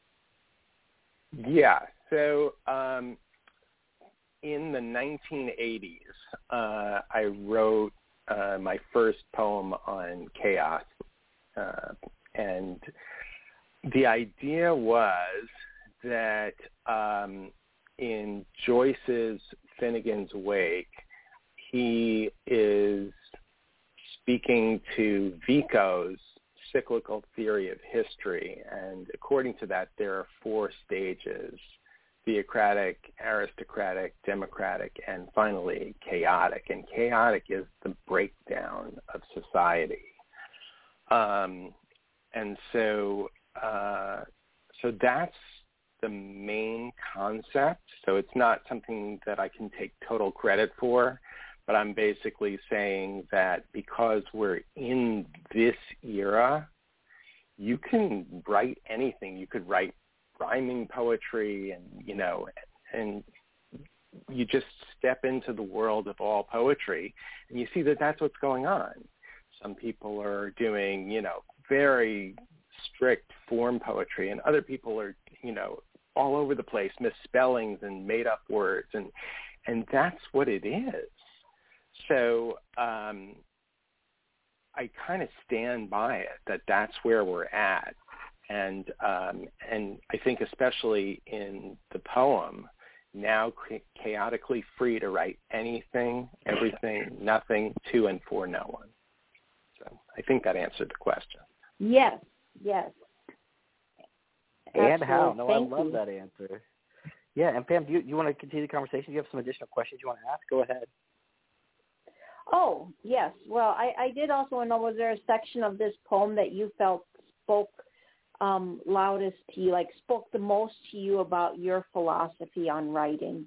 Yeah. So in the 1980s, I wrote my first poem on chaos. And the idea was that in Joyce's Finnegan's Wake, he is speaking to Vico's cyclical theory of history. And according to that, there are 4 stages: theocratic, aristocratic, democratic, and finally chaotic. And chaotic is the breakdown of society. And so that's the main concept. So it's not something that I can take total credit for, but I'm basically saying that because we're in this era, you can write anything. You could write rhyming poetry and you just step into the world of all poetry and you see that that's what's going on. Some people are doing, very strict form poetry, and other people are, all over the place, misspellings and made up words, and that's what it is. So I kind of stand by it, that's where we're at. And I think especially in the poem, now chaotically free to write anything, everything, nothing, to and for no one. So I think that answered the question. Yes. And how? No, Thank I love you. that answer. Yeah, and Pam, do you want to continue the conversation? Do you have some additional questions you want to ask? Go ahead. Oh, yes. Well, I did also want to know, was there a section of this poem that you felt spoke loudest to you, like spoke the most to you about your philosophy on writing?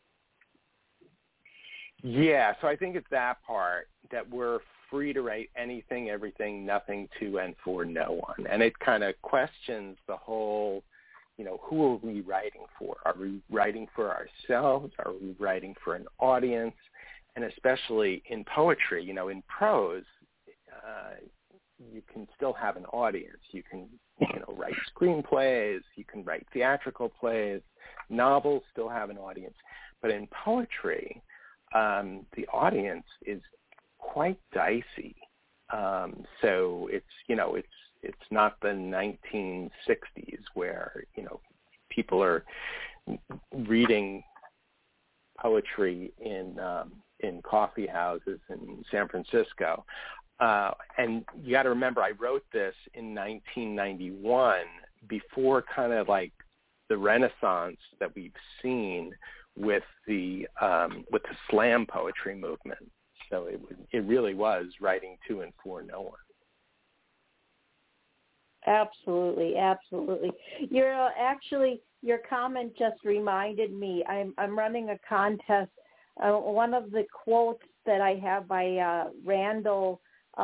Yeah, so I think it's that part, that we're free to write anything, everything, nothing, to and for no one. And it kind of questions the whole, who are we writing for? Are we writing for ourselves? Are we writing for an audience? And especially in poetry, in prose, you can still have an audience. You can, write screenplays. You can write theatrical plays. Novels still have an audience. But in poetry, the audience is quite dicey. So it's not the 1960s where, people are reading poetry in coffee houses in San Francisco. And you got to remember, I wrote this in 1991, before kind of like the Renaissance that we've seen with the slam poetry movement. So it really was writing to and for no one. Absolutely. Your comment just reminded me. I'm running a contest. One of the quotes that I have by Randall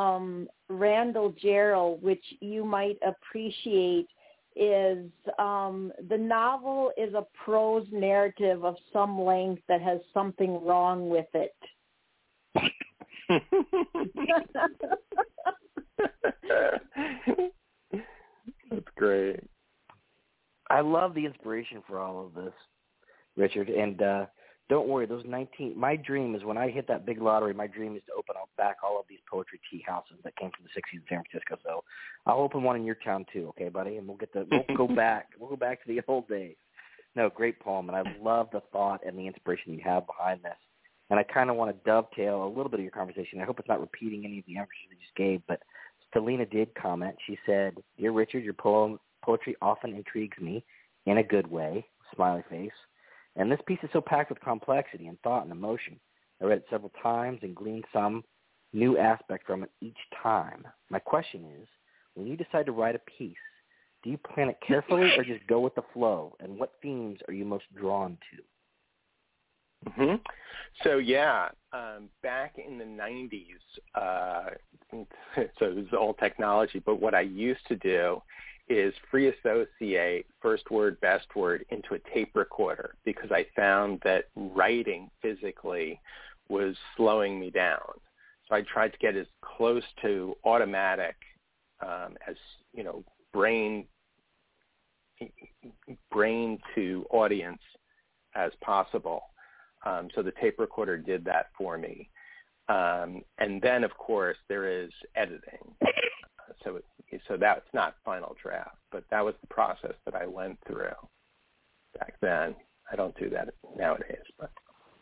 Jarrell, which you might appreciate, is the novel is a prose narrative of some length that has something wrong with it. That's great. I love the inspiration for all of this, Richard. And don't worry, my dream is when I hit that big lottery, my dream is to open up back all of these poetry tea houses that came from the 60s in San Francisco. So I'll open one in your town too, okay, buddy? And we'll go back. We'll go back to the old days. No, great poem, and I love the thought and the inspiration you have behind this. And I kind of want to dovetail a little bit of your conversation. I hope it's not repeating any of the emphasis you just gave, but Stelina did comment. She said, "Dear Richard, your poetry often intrigues me in a good way," smiley face. "And this piece is so packed with complexity and thought and emotion. I read it several times and gleaned some new aspect from it each time. My question is, when you decide to write a piece, do you plan it carefully or just go with the flow? And what themes are you most drawn to?" Mm-hmm. So, back in the 90s, so this is all technology, but what I used to do is free associate first word, best word into a tape recorder, because I found that writing physically was slowing me down. So I tried to get as close to automatic as, brain to audience as possible. So the tape recorder did that for me. And then, of course, there is editing. So that's not final draft, but that was the process that I went through back then. I don't do that nowadays. But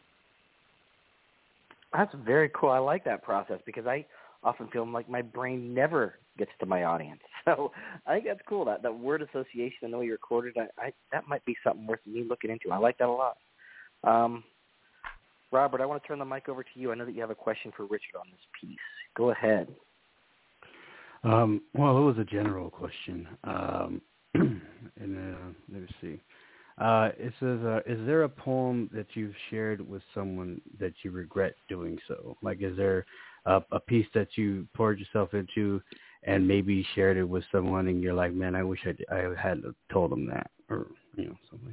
that's very cool. I like that process because I often feel like my brain never gets to my audience. So I think that's cool, that word association and the way you recorded it. That might be something worth me looking into. I like that a lot. Robert, I want to turn the mic over to you. I know that you have a question for Richard on this piece. Go ahead. Well, it was a general question. And let me see. It says, is there a poem that you've shared with someone that you regret doing so? Like, is there a piece that you poured yourself into and maybe shared it with someone and you're like, man, I wish I had told them that, or, something?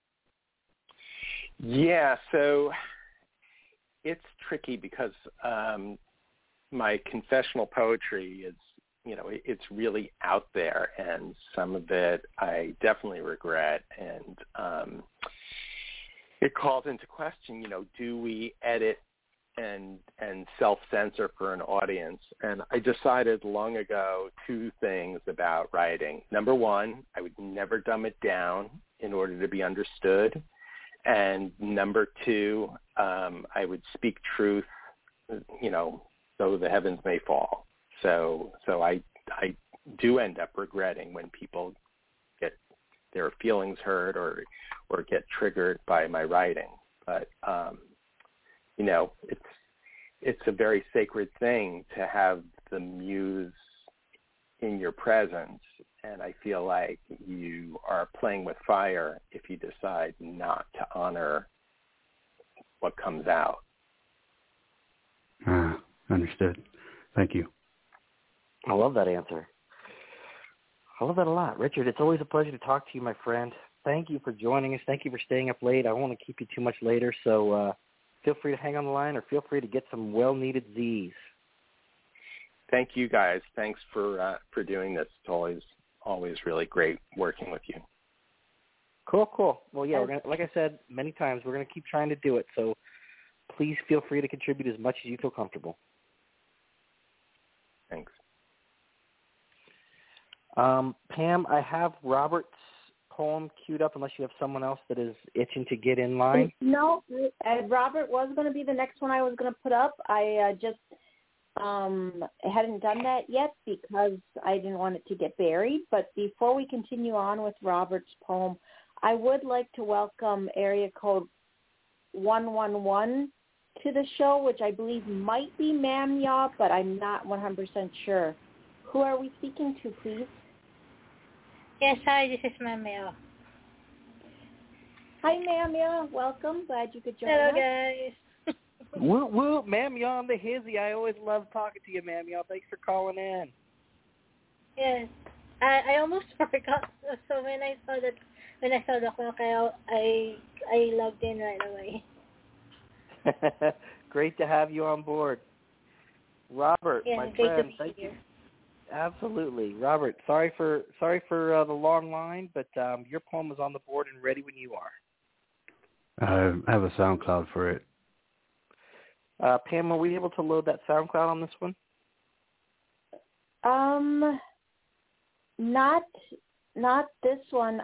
Yeah, so it's tricky because my confessional poetry is, it's really out there, and some of it I definitely regret, and it calls into question, do we edit and self-censor for an audience? And I decided long ago 2 things about writing. Number one, I would never dumb it down in order to be understood. And number 2, I would speak truth, so the heavens may fall. So I do end up regretting when people get their feelings hurt or get triggered by my writing. But, it's a very sacred thing to have the muse in your presence. And I feel like you are playing with fire if you decide not to honor what comes out. Understood. Thank you. I love that answer. I love that a lot. Richard, it's always a pleasure to talk to you, my friend. Thank you for joining us. Thank you for staying up late. I don't want to keep you too much later, so feel free to hang on the line or feel free to get some well-needed Z's. Thank you, guys. Thanks for doing this. It's always really great working with you. Cool. Well, yeah, like I said many times, we're going to keep trying to do it, so please feel free to contribute as much as you feel comfortable. Thanks. Pam, I have Robert's poem queued up unless you have someone else that is itching to get in line. No, Robert was going to be the next one I was going to put up. I just hadn't done that yet because I didn't want it to get buried. But before we continue on with Robert's poem, I would like to welcome area code 111 to the show, which I believe might be Mamya, but I'm not 100% sure. Who are we speaking to, please? Yes, hi, this is Mamya. Hi, Mamya. Welcome. Glad you could join us. Hello, guys. Woo, Mamya on the hizzy. I always love talking to you, Mamya. Thanks for calling in. Yes. I almost forgot. So when I saw the clock, I logged in right away. Great to have you on board. Robert, yeah, my great friend, to thank be you. here. Absolutely. Robert, sorry for the long line, but your poem is on the board and ready when you are. I have a SoundCloud for it. Pam, are we able to load that SoundCloud on this one? Not this one.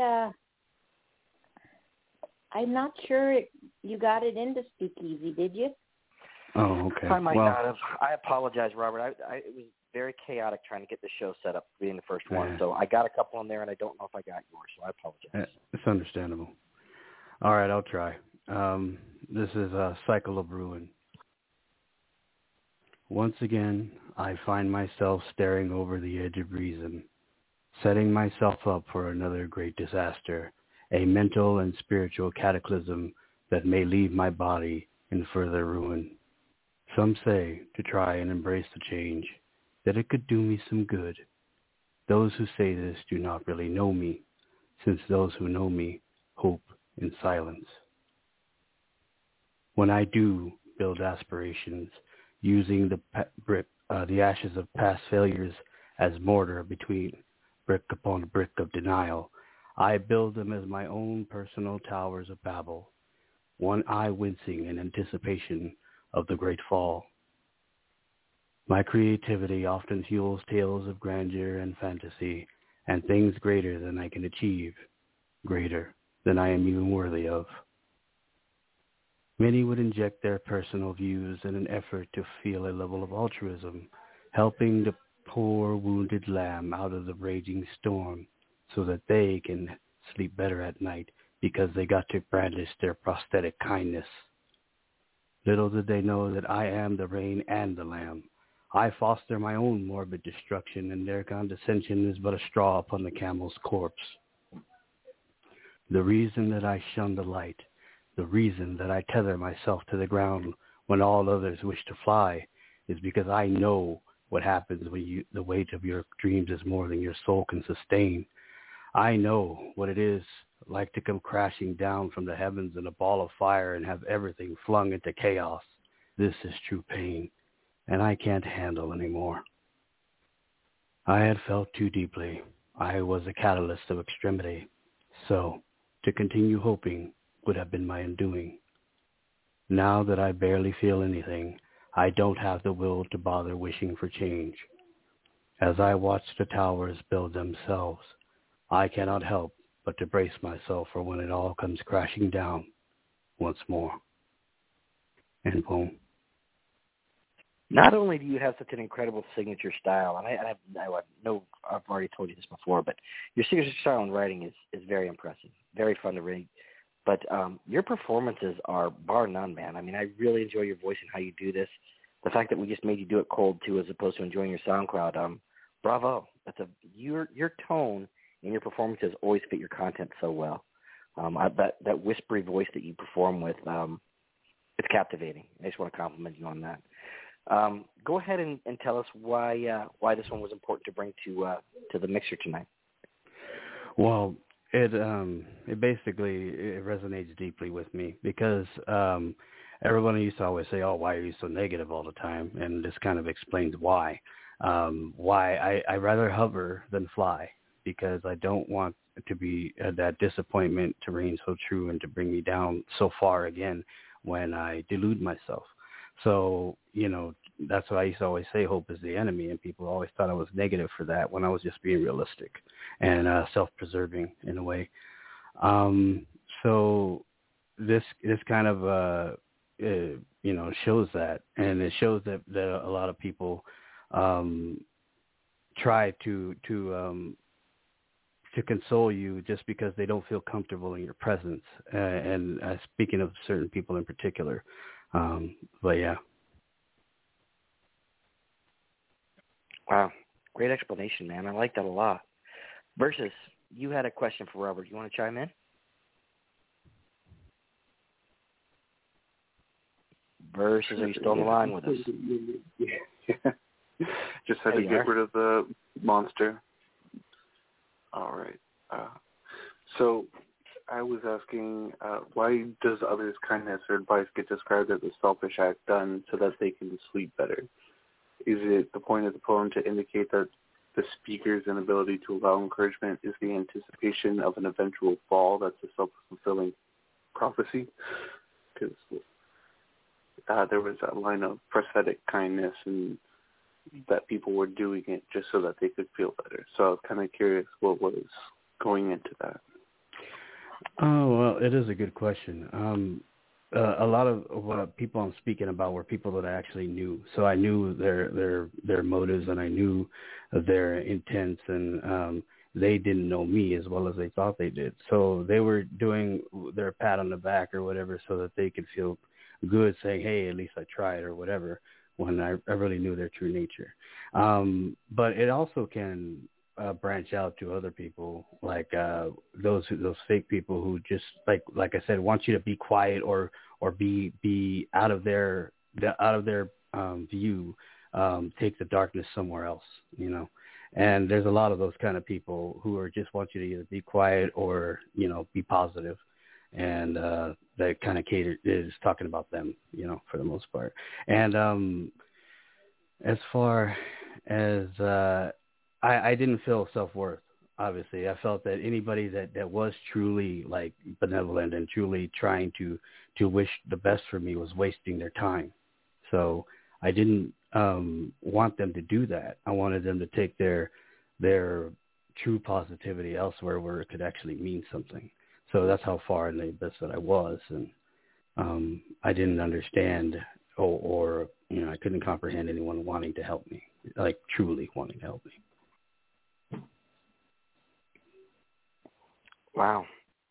I'm not sure you got it into Speakeasy, did you? Oh, okay. I might not have. I apologize, Robert. It was very chaotic trying to get the show set up, being the first one. So I got a couple in there, and I don't know if I got yours, so I apologize. It's understandable. All right, I'll try. This is a Cycle of Ruin. Once again, I find myself staring over the edge of reason, setting myself up for another great disaster, a mental and spiritual cataclysm that may leave my body in further ruin. Some say to try and embrace the change, that it could do me some good. Those who say this do not really know me, since those who know me hope in silence. When I do build aspirations, using the ashes of past failures as mortar between brick upon brick of denial, I build them as my own personal towers of Babel, one eye wincing in anticipation of the great fall. My creativity often fuels tales of grandeur and fantasy and things greater than I can achieve, greater than I am even worthy of. Many would inject their personal views in an effort to feel a level of altruism, helping the poor wounded lamb out of the raging storm so that they can sleep better at night because they got to brandish their prosthetic kindness. Little did they know that I am the rain and the lamb. I foster my own morbid destruction, and their condescension is but a straw upon the camel's corpse. The reason that I shun the light, the reason that I tether myself to the ground when all others wish to fly, is because I know what happens when the weight of your dreams is more than your soul can sustain. I know what it is like to come crashing down from the heavens in a ball of fire and have everything flung into chaos. This is true pain, and I can't handle anymore. I had felt too deeply. I was a catalyst of extremity, so to continue hoping would have been my undoing. Now that I barely feel anything, I don't have the will to bother wishing for change. As I watch the towers build themselves, I cannot help but to brace myself for when it all comes crashing down once more. End poem. Not only do you have such an incredible signature style, and I know I've already told you this before, but your signature style in writing is very impressive, very fun to read. But your performances are bar none, man. I mean, I really enjoy your voice and how you do this. The fact that we just made you do it cold too, as opposed to enjoying your SoundCloud, bravo. Your tone and your performances always fit your content so well. That whispery voice that you perform with, it's captivating. I just want to compliment you on that. Go ahead and tell us why this one was important to bring to the mixer tonight. Well, it basically resonates deeply with me because everybody used to always say, "Oh, why are you so negative all the time?" And this kind of explains why. Why I rather hover than fly, because I don't want to be that disappointment to reign so true and to bring me down so far again when I delude myself. So, that's what I used to always say, hope is the enemy, and people always thought I was negative for that when I was just being realistic and self-preserving in a way. So this kind of, shows that, and it shows that a lot of people try to console you just because they don't feel comfortable in your presence. And speaking of certain people in particular, but yeah. Wow. Great explanation, man. I like that a lot. Versus, you had a question for Robert. You want to chime in? Versus, are you still on the line with us? Yeah. Just had to get rid of the monster. All right. So I was asking, why does others' kindness or advice get described as a selfish act done so that they can sleep better? Is it the point of the poem to indicate that the speaker's inability to allow encouragement is the anticipation of an eventual fall that's a self-fulfilling prophecy? Because there was that line of prosthetic kindness and that people were doing it just so that they could feel better. So I was kind of curious what was going into that. Oh, well, it is a good question. A lot of what people I'm speaking about were people that I actually knew. So I knew their motives, and I knew their intents, and they didn't know me as well as they thought they did. So they were doing their pat on the back or whatever so that they could feel good, saying, hey, at least I tried or whatever, when I really knew their true nature. But it also can branch out to other people, like those fake people who just like I said, want you to be quiet or be out of their view, take the darkness somewhere else, And there's a lot of those kind of people who are just want you to either be quiet or be positive, and that kind of is talking about them, for the most part. And as far as I didn't feel self-worth, obviously. I felt that anybody that was truly benevolent and truly trying to wish the best for me was wasting their time. So I didn't want them to do that. I wanted them to take their true positivity elsewhere where it could actually mean something. So that's how far in the abyss that I was. And I didn't understand or I couldn't comprehend anyone wanting to help me, truly wanting to help me. Wow.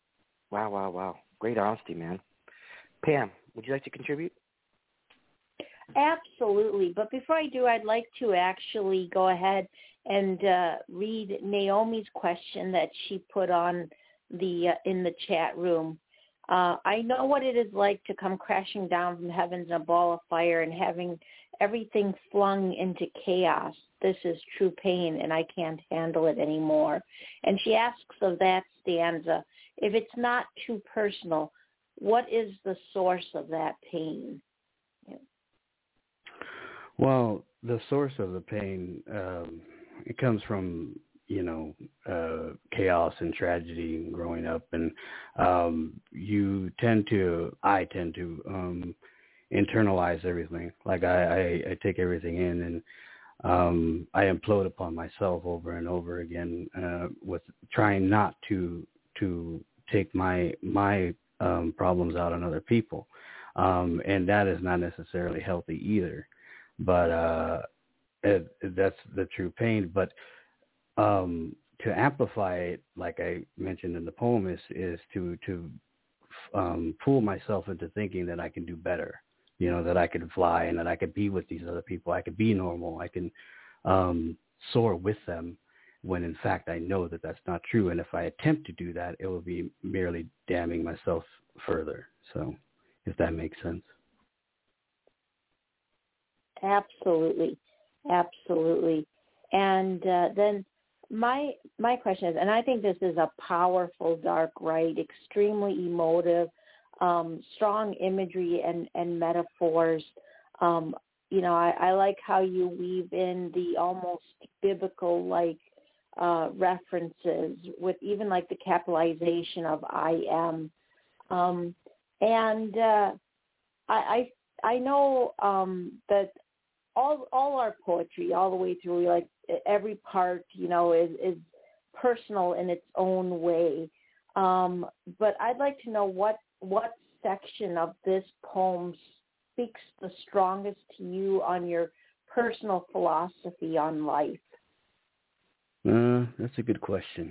Great honesty, man. Pam, would you like to contribute? Absolutely. But before I do, I'd like to actually go ahead and read Naomi's question that she put on in the chat room. I know what it is like to come crashing down from heavens in a ball of fire and having everything flung into chaos. This is true pain, and I can't handle it anymore. And she asks of that stanza, if it's not too personal, what is the source of that pain? Well, the source of the pain, it comes from, chaos and tragedy growing up. And I tend to internalize everything. I take everything in, and I implode upon myself over and over again with trying not to take my problems out on other people, and that is not necessarily healthy either. But that's the true pain. But to amplify it, like I mentioned in the poem, is to fool myself into thinking that I can do better. You know, that I could fly and that I could be with these other people. I could be normal. I can soar with them, when in fact I know that that's not true. And if I attempt to do that, it will be merely damning myself further. So if that makes sense. Absolutely. And then my question is, and I think this is a powerful dark rite, extremely emotive, strong imagery and metaphors. You know, I like how you weave in the almost biblical-like references with even like the capitalization of I am. I know that all our poetry, all the way through, like every part, you know, is personal in its own way. But I'd like to know what section of this poem speaks the strongest to you on your personal philosophy on life. That's a good question.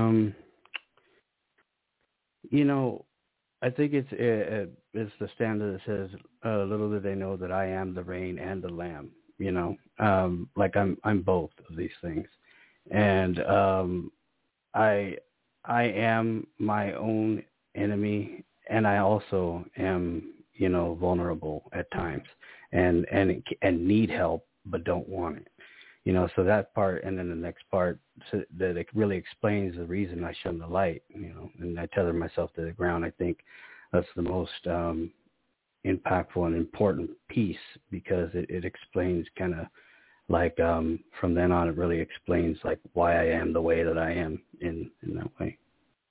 You know, I think it's the stanza that says, "Little do they know that I am the rain and the lamb." You know, like I'm both of these things, and I am my own enemy, and I also am, you know, vulnerable at times, and need help but don't want it. You know, so that part, and then the next part, so that it really explains the reason I shun the light, you know, and I tether myself to the ground. I think that's the most impactful and important piece, because it explains kind of like from then on, it really explains like why I am the way that I am in that way.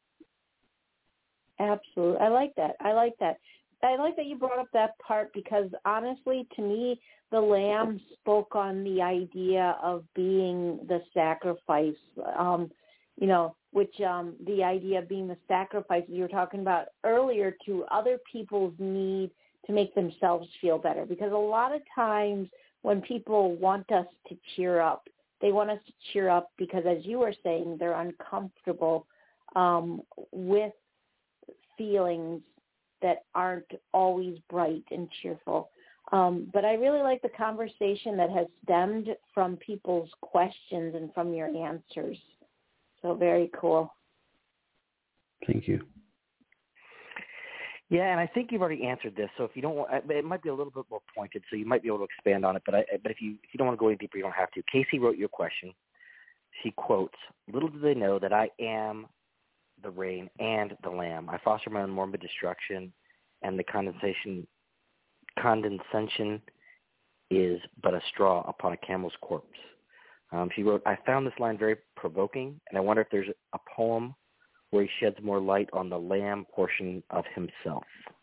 Absolutely. I like that. I like that you brought up that part, because honestly, to me, the lamb spoke on the idea of being the sacrifice, you know, which the idea of being the sacrifice you were talking about earlier to other people's need to make themselves feel better. Because a lot of times when people want us to cheer up, they want us to cheer up because, as you were saying, they're uncomfortable with feelings that aren't always bright and cheerful. But I really like the conversation that has stemmed from people's questions and from your answers. So very cool. Thank you. Yeah, and I think you've already answered this. So if you don't want, it might be a little bit more pointed, so you might be able to expand on it. But if you don't want to go any deeper, you don't have to. Casey wrote your question. She quotes, "Little do they know that I am the rain and the lamb. I foster my own morbid destruction, and the condensation is but a straw upon a camel's corpse." She wrote, "I found this line very provoking, and I wonder if there's a poem where he sheds more light on the lamb portion of himself."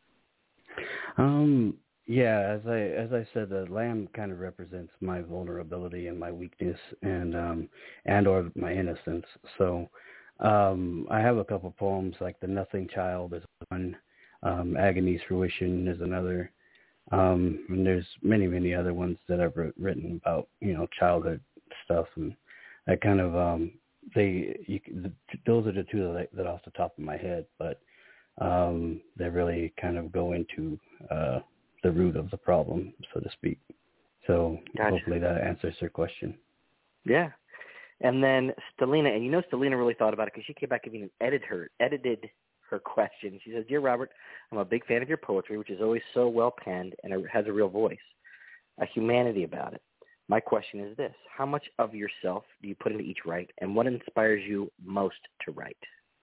Yeah, as I said, the lamb kind of represents my vulnerability and my weakness and or my innocence. So I have a couple poems, like The Nothing Child is one, Agony's Fruition is another, and there's many other ones that I've written about, you know, childhood stuff, and I kind of those are the two that off the top of my head, but they really kind of go into the root of the problem, so to speak. So Gotcha. Hopefully that answers your question. Yeah. And then Stelina, and you know Stelina really thought about it, because she came back and edited her question. She says, "Dear Robert, I'm a big fan of your poetry, which is always so well penned and it has a real voice, a humanity about it. My question is this: how much of yourself do you put into each write, and what inspires you most to write?"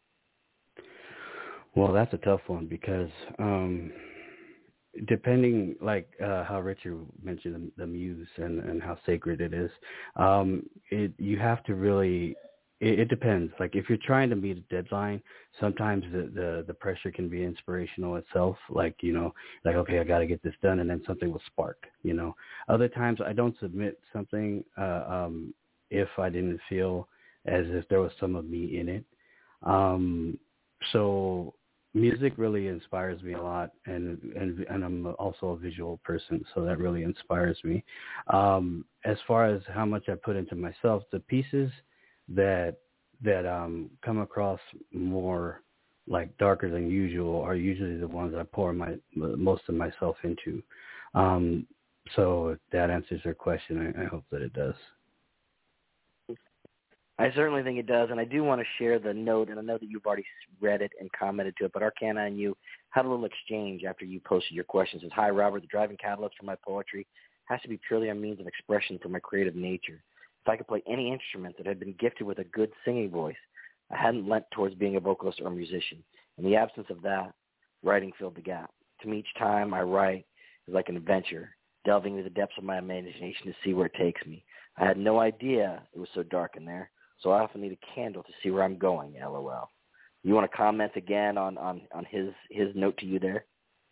Well, that's a tough one, because depending, like how Richard mentioned the muse and how sacred it is, you have to really, it depends. Like if you're trying to meet a deadline, sometimes the pressure can be inspirational itself. Like, you know, like, okay, I got to get this done, and then something will spark, you know. Other times I don't submit something if I didn't feel as if there was some of me in it. So music really inspires me a lot, and I'm also a visual person, so that really inspires me. As far as how much I put into myself, the pieces that come across more like darker than usual are usually the ones I pour most of myself into. So if that answers your question, I hope that it does. I certainly think it does, and I do want to share the note, and I know that you've already read it and commented to it, but Arcana and you had a little exchange after you posted your questions. It says, "Hi, Robert, the driving catalyst for my poetry has to be purely a means of expression for my creative nature. If I could play any instrument that had been gifted with a good singing voice, I hadn't lent towards being a vocalist or a musician. In the absence of that, writing filled the gap. To me, each time I write is like an adventure, delving into the depths of my imagination to see where it takes me. I had no idea it was so dark in there, so I often need a candle to see where I'm going, LOL." You want to comment again on his note to you there?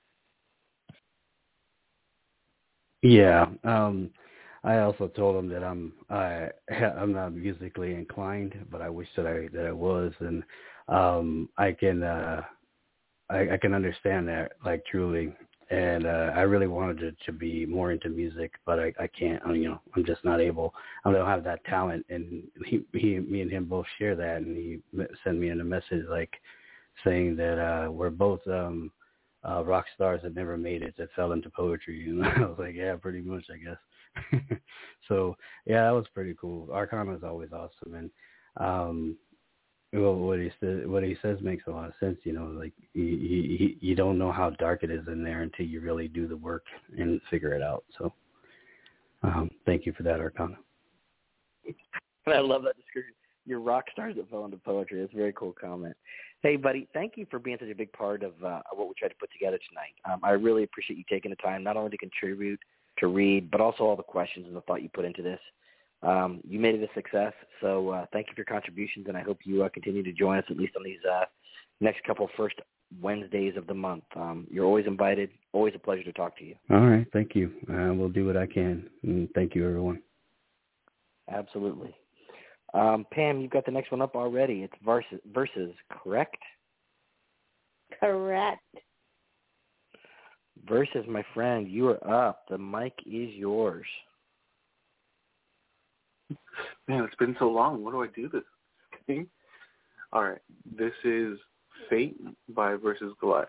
Yeah. I also told him that I'm not musically inclined, but I wish that I was, and I can understand that, like, truly. And I really wanted to be more into music, but I can't. I'm just not able. I don't have that talent. And me and him both share that. And he sent me in a message like saying that we're both rock stars that never made it, that fell into poetry. And I was like, yeah, pretty much, I guess. So yeah, that was pretty cool. Arcana is always awesome, and what he says makes a lot of sense. Like you don't know how dark it is in there until you really do the work and figure it out. So thank you for that, Arcana. I love that description. You're rock stars that fell into poetry. That's a very cool comment. Hey, buddy, thank you for being such a big part of what we tried to put together tonight. I really appreciate you taking the time not only to contribute, to read, but also all the questions and the thought you put into this. You made it a success, so thank you for your contributions, and I hope you continue to join us at least on these next couple first Wednesdays of the month. You're always invited. Always a pleasure to talk to you. All right, thank you. We'll do what I can, and thank you, everyone. Absolutely. Pam, you've got the next one up already. It's verses, correct? Correct. Verses, my friend, you are up. The mic is yours. Man, it's been so long. What do I do this thing? All right. This is Fate by Versus Goliath.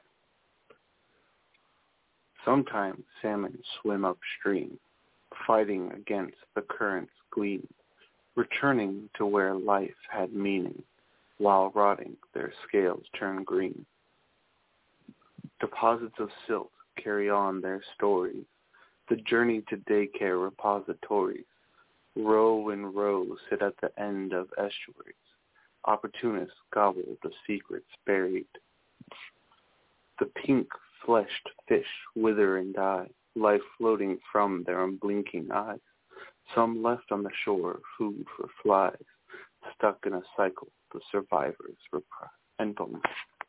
Sometimes salmon swim upstream, fighting against the current's gleam, returning to where life had meaning. While rotting, their scales turn green. Deposits of silt carry on their stories, the journey to daycare repositories. Row and row sit at the end of estuaries. Opportunists gobble the secrets buried. The pink-fleshed fish wither and die, life floating from their unblinking eyes. Some left on the shore, food for flies, stuck in a cycle, the survivors reprise. And boom.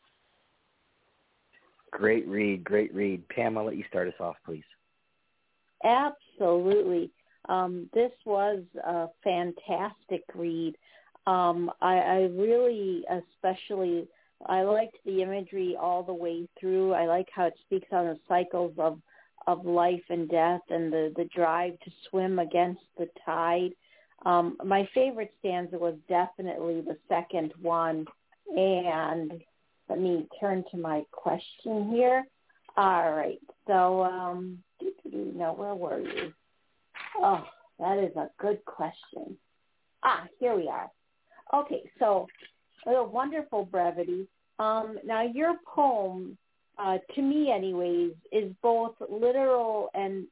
Great read, great read. Pam, I'll let you start us off, please. Absolutely. This was a fantastic read. I really, especially, I liked the imagery all the way through. I like how it speaks on the cycles of life and death and the drive to swim against the tide. My favorite stanza was definitely the second one. And let me turn to my question here. All right. So, now where were you? Oh, that is a good question. Here we are. Okay, so a wonderful brevity. Now, your poem, to me anyways, is both literal and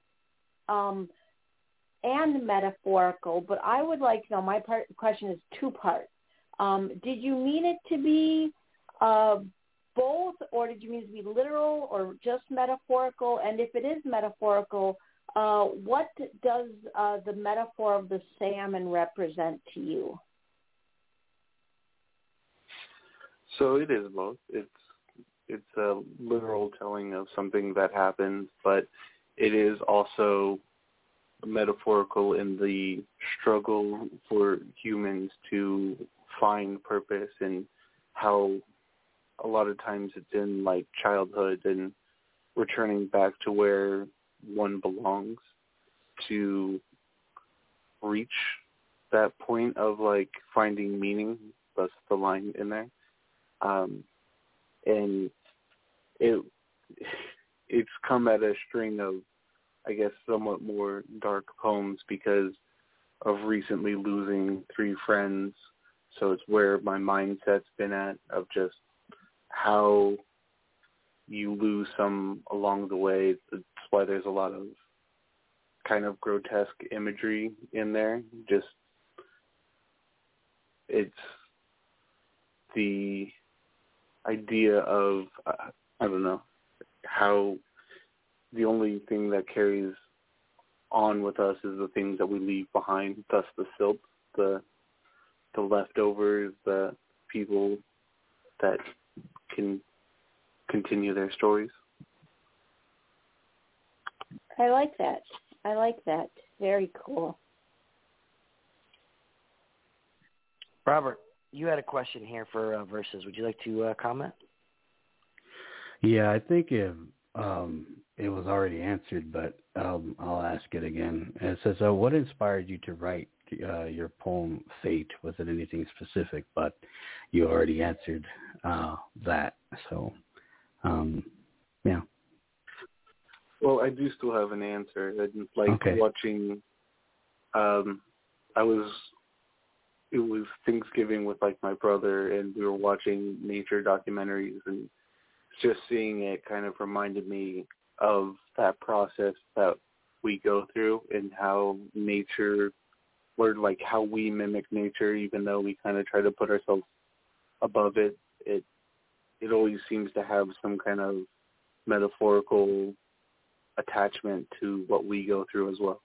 metaphorical, but I would like to know, my question is two-part. Did you mean it to be both, or did you mean it to be literal or just metaphorical? And if it is metaphorical, what does the metaphor of the salmon represent to you? So it is both. It's a literal telling of something that happens, but it is also metaphorical in the struggle for humans to find purpose and how a lot of times it's in like childhood and returning back to where one belongs to reach that point of like finding meaning. That's the line in there. And it's come at a string of, I guess, somewhat more dark poems because of recently losing 3 friends. So it's where my mindset's been at, of just how you lose some along the way. That's why there's a lot of kind of grotesque imagery in there. Just, it's the idea of, I don't know, how the only thing that carries on with us is the things that we leave behind, thus the silt, the leftovers, the people that can continue their stories. I like that. Very cool. Robert, you had a question here for Verses. Would you like to comment? Yeah, I think it was already answered, but I'll ask it again. And it says, what inspired you to write your poem Fate? Was it anything specific? But you already answered that. So, yeah. Well, I do still have an answer. Watching, it was Thanksgiving with like my brother, and we were watching nature documentaries, and just seeing it kind of reminded me of that process that we go through and how nature, or like how we mimic nature, even though we kind of try to put ourselves above it. It always seems to have some kind of metaphorical attachment to what we go through as well.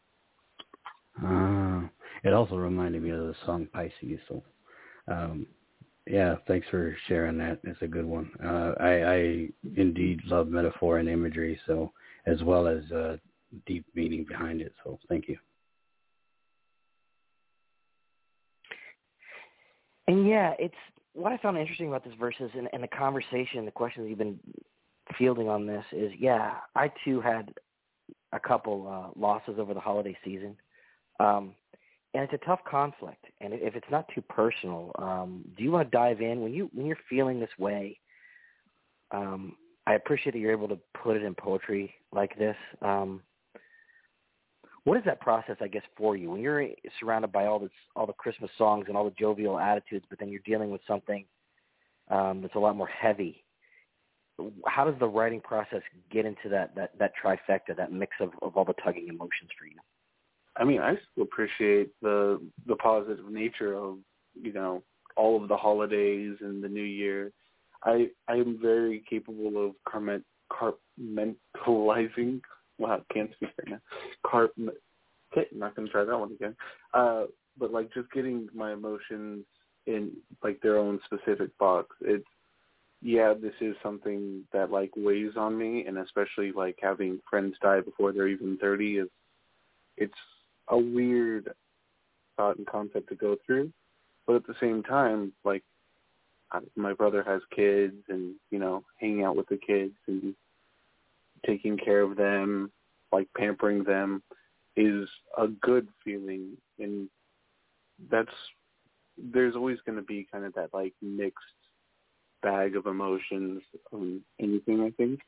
It also reminded me of the song Pisces. So, yeah, thanks for sharing that. It's a good one. I indeed love metaphor and imagery, so as well as deep meaning behind it. So, thank you. And yeah, it's what I found interesting about this Verses and the conversation, the questions you've been fielding on this is, yeah, I too had a couple losses over the holiday season. And it's a tough conflict. And if it's not too personal, do you want to dive in when you're feeling this way? I appreciate that you're able to put it in poetry like this. What is that process, I guess, for you when you're surrounded by all the Christmas songs and all the jovial attitudes, but then you're dealing with something that's a lot more heavy? How does the writing process get into that trifecta, that mix of all the tugging emotions for you? I mean, I still appreciate the positive nature of, all of the holidays and the New Year. I am very capable of compartmentalizing. Wow, can't speak right now. Okay, I'm not going to try that one again. But like just getting my emotions in like their own specific box. This is something that like weighs on me, and especially like having friends die before they're even 30 it's a weird thought and concept to go through. But at the same time, like my brother has kids, and hanging out with the kids and taking care of them, like pampering them, is a good feeling. And there's always going to be kind of that like mixed bag of emotions on anything, I think.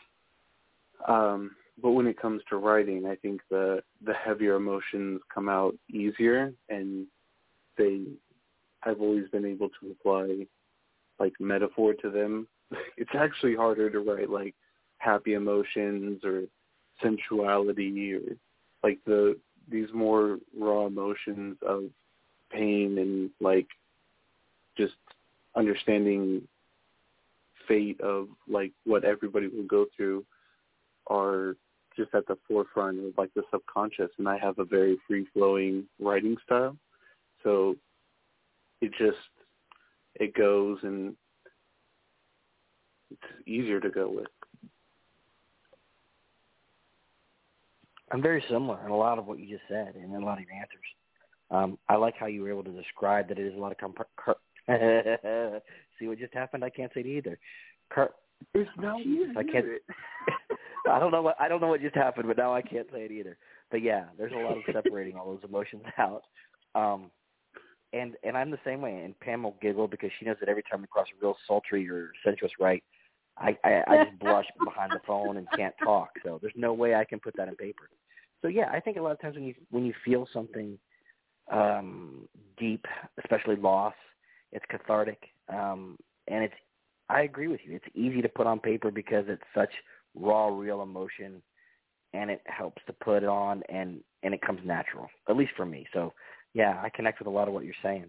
But when it comes to writing, I think the heavier emotions come out easier, and I've always been able to apply like metaphor to them. It's actually harder to write like happy emotions or sensuality or like these more raw emotions of pain and like just understanding fate of like what everybody will go through are just at the forefront of like the subconscious. And I have a very free-flowing writing style, so it goes, and it's easier to go with. I'm very similar in a lot of what you just said and in a lot of your answers. I like how you were able to describe that it is a lot of See what just happened? I can't say it either. It's not you. I can't. I don't know what just happened, but now I can't say it either. But yeah, there's a lot of separating all those emotions out. And I'm the same way. And Pam will giggle because she knows that every time we cross a real sultry or sensuous right, I just blush behind the phone and can't talk. So there's no way I can put that in paper. So yeah, I think a lot of times when you feel something deep, especially loss, it's cathartic. And I agree with you. It's easy to put on paper because it's such raw, real emotion, and it helps to put it on, and it comes natural, at least for me. So yeah, I connect with a lot of what you're saying.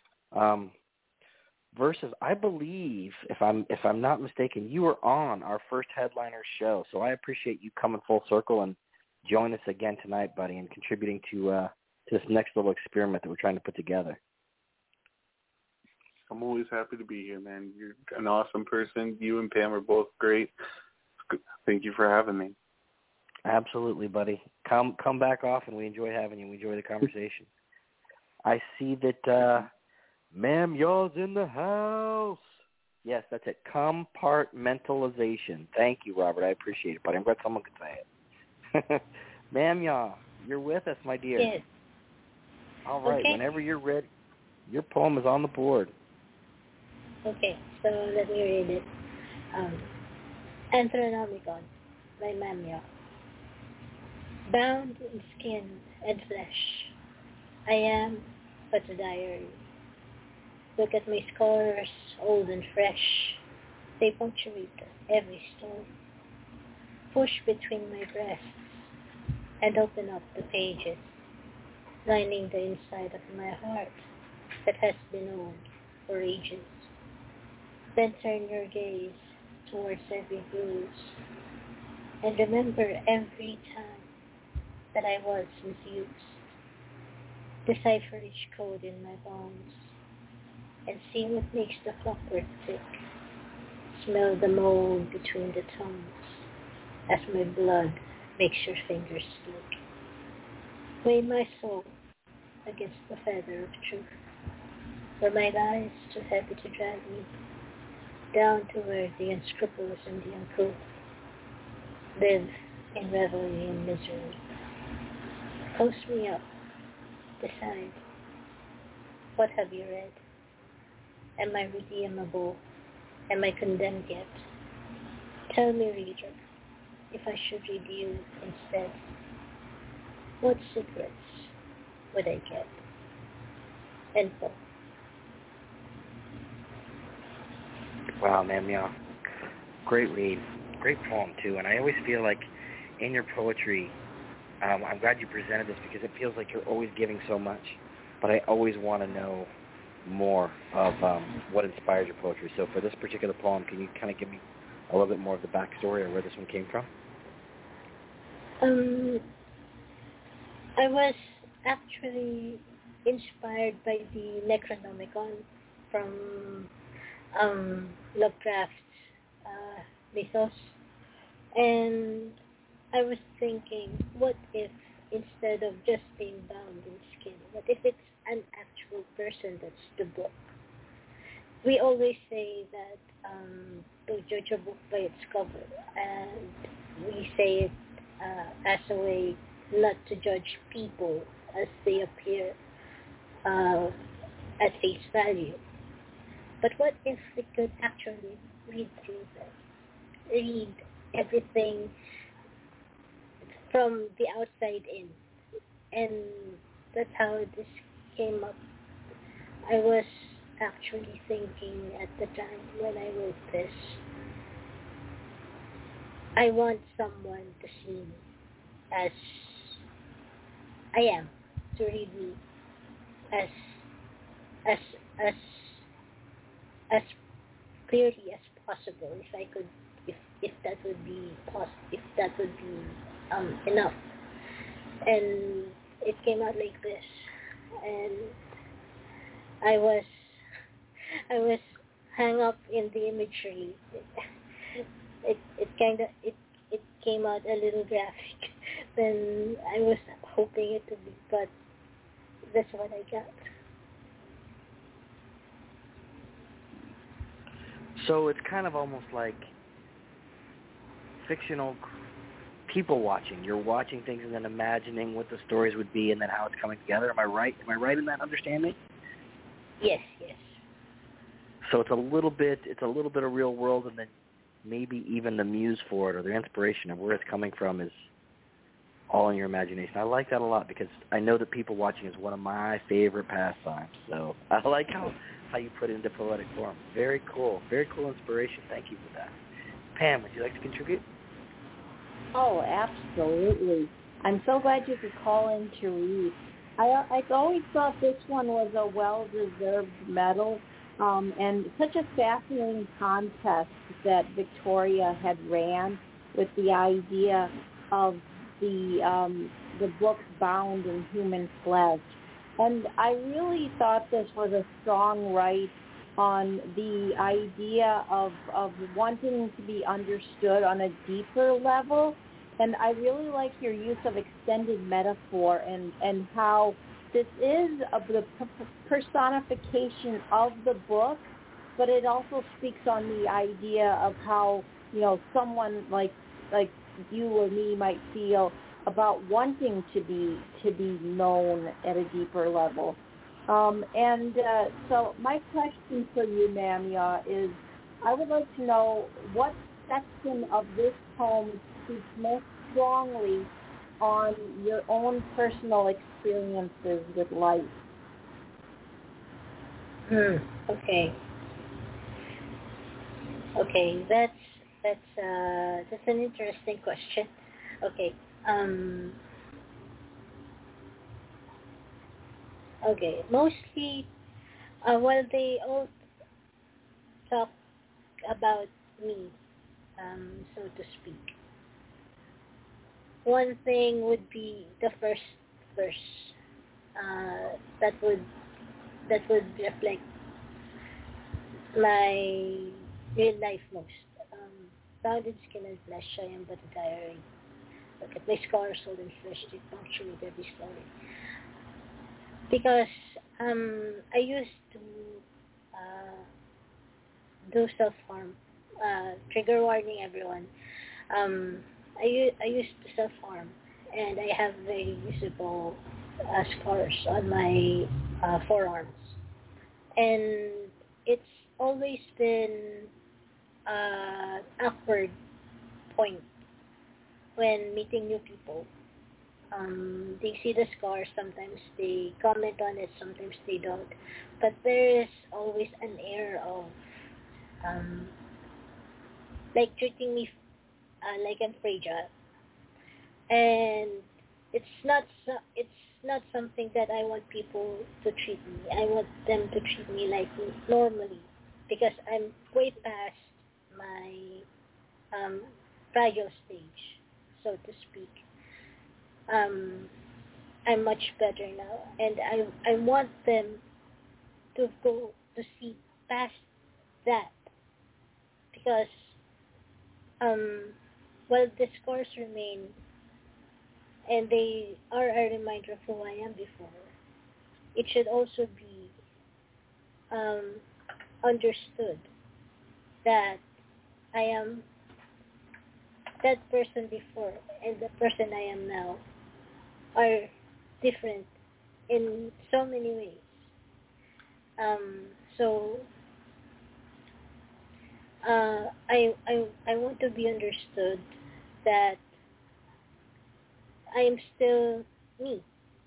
Versus, I believe, if I'm not mistaken, you were on our first Headliner show, so I appreciate you coming full circle and joining us again tonight, buddy, and contributing to this next little experiment that we're trying to put together. I'm always happy to be here, man. You're an awesome person. You and Pam are both great. Thank you for having me. Absolutely, buddy. Come back often. We enjoy having you. We enjoy the conversation. I see that Ma'am Yaw's in the house. Yes, that's it. Compartmentalization. Thank you, Robert. I appreciate it, buddy. I'm glad someone could say it. Ma'am Yaw, you're with us, my dear. Yes. All right. Okay. Whenever you're ready, your poem is on the board. Okay, so let me read it. Anthronomicon by Ma'am Yaw. Bound in skin and flesh, I am but a diary. Look at my scars, old and fresh. They punctuate every story. Push between my breasts and open up the pages, lining the inside of my heart that has been old for ages. Then turn your gaze towards every bruise and remember every time that I was misused. Decipher each code in my bones and see what makes the clockwork tick. Smell the mold between the tongues as my blood makes your fingers slick. Weigh my soul against the feather of truth. Were my lies too heavy to drag me down to where the unscrupulous and the uncouth live in revelry and misery? Post me up. Decide. What have you read? Am I redeemable? Am I condemned yet? Tell me, reader, if I should read you instead. What secrets would I get? End poem. Wow, Ma'am Yaw. Great read. Great poem, too. And I always feel like in your poetry, I'm glad you presented this because it feels like you're always giving so much. But I always want to know more of what inspired your poetry. So for this particular poem, can you kind of give me a little bit more of the backstory or where this one came from? I was actually inspired by the Necronomicon from Lovecraft's mythos, and I was thinking, what if instead of just being bound in skin, what if it's an actual person that's the book? We always say that don't judge a book by its cover, and we say it as a way not to judge people as they appear at face value. But what if we could actually read through them, read everything from the outside in? And that's how this came up. I was actually thinking at the time when I wrote this, I want someone to see me as I am, to read me as clearly as possible, if I could, if that would be if that would be enough. And it came out like this, and I was hung up in the imagery. It came out a little graphic than I was hoping it to be, but that's what I got. So it's kind of almost like fictional people watching. You're watching things and then imagining what the stories would be and then how it's coming together. Am I right? Am I right in that understanding? Yes. So it's a little bit of real world, and then maybe even the muse for it or the inspiration of where it's coming from is all in your imagination. I like that a lot because I know that people watching is one of my favorite pastimes. So I like how you put it into poetic form. Very cool. Very cool inspiration. Thank you for that. Pam, would you like to contribute? Oh, absolutely. I'm so glad you could call in to read. I always thought this one was a well-deserved medal, and such a fascinating contest that Victoria had ran with the idea of the book bound in human flesh. And I really thought this was a strong write on the idea of wanting to be understood on a deeper level. And I really like your use of extended metaphor and how this is the personification of the book, but it also speaks on the idea of how, someone like you or me might feel about wanting to be known at a deeper level. So my question for you, Namya, is I would like to know what section of this poem speaks most strongly on your own personal experiences with life. Okay, that's an interesting question. Okay. Okay. Mostly, well, they all talk about me, so to speak. One thing would be the first verse. That would reflect my real life most. Bound in skin and flesh, I am but a diary. Look at my scars, soul and flesh, they punctuate every story. Because I used to do self-harm. Trigger warning, everyone. I used to self-harm, and I have very visible scars on my forearms. And it's always been an awkward point when meeting new people. They see the scars, sometimes they comment on it, sometimes they don't. But there is always an air of like treating me like I'm fragile. And it's not something that I want people to treat me. I want them to treat me like normally, because I'm way past my fragile stage, so to speak. I'm much better now, and I want them to go to see past that, because while the scars remain and they are a reminder of who I am before, it should also be understood that I am that person before and the person I am now are different in so many ways. So I want to be understood that I am still me.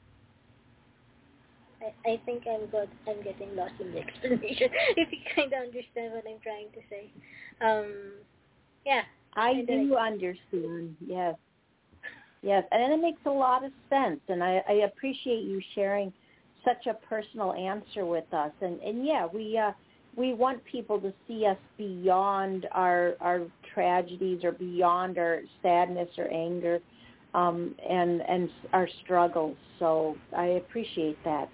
I think I'm getting lost in the explanation. If you kind of understand what I'm trying to say, yeah. I do understand. Yes, and it makes a lot of sense, and I appreciate you sharing such a personal answer with us. And yeah, we want people to see us beyond our tragedies or beyond our sadness or anger, and our struggles. So I appreciate that.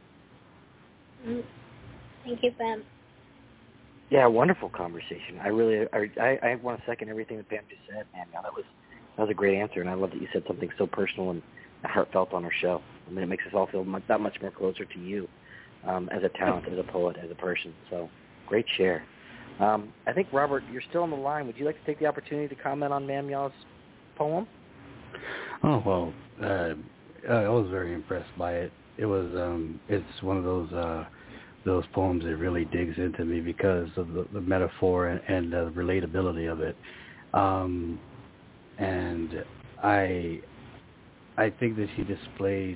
Thank you, Pam. Yeah, wonderful conversation. I want to second everything that Pam just said, man. That was a great answer, and I love that you said something so personal and heartfelt on our show. I mean, it makes us all feel that much more closer to you as a talent, as a poet, as a person. So, great share. I think, Robert, you're still on the line. Would you like to take the opportunity to comment on Mam Ya's poem? Oh, well, I was very impressed by it. It was, it's one of those poems that really digs into me because of the metaphor and the relatability of it. And I think that she displayed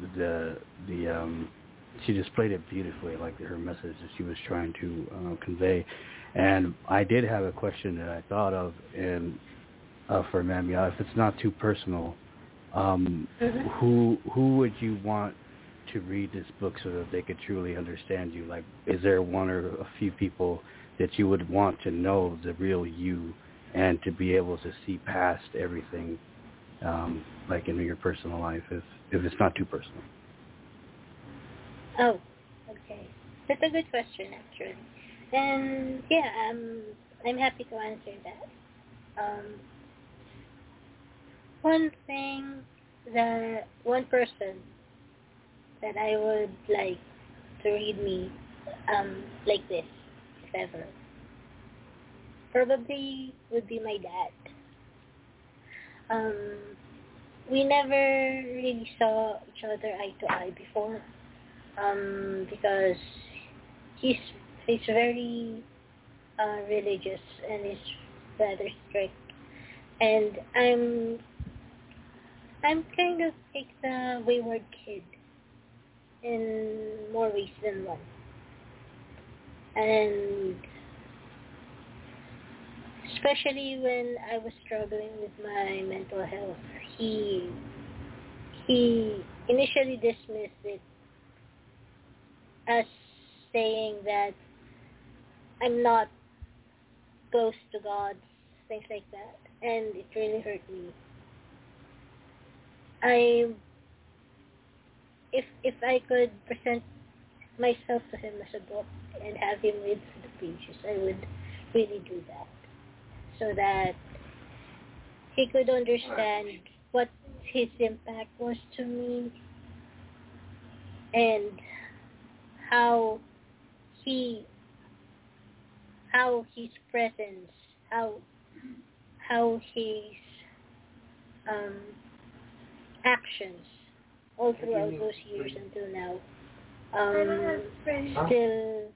she displayed it beautifully, like her message that she was trying to convey. And I did have a question that I thought of, and for Mam Ya, if it's not too personal, who would you want to read this book so that they could truly understand you? Like, is there one or a few people that you would want to know the real you and to be able to see past everything, like in your personal life, if it's not too personal? Oh, okay. That's a good question, actually. And yeah, I'm happy to answer that. One person that I would like to read me like this, if ever, probably would be my dad. We never really saw each other eye to eye before, because he's very religious and is rather strict, and I'm kind of like the wayward kid in more ways than one. And especially when I was struggling with my mental health, he initially dismissed it as saying that I'm not close to God, things like that, and it really hurt me. If I could present myself to him as a book and have him read through the pages, I would really do that, so that he could understand what his impact was to me and how his presence, how his actions all throughout those years until now still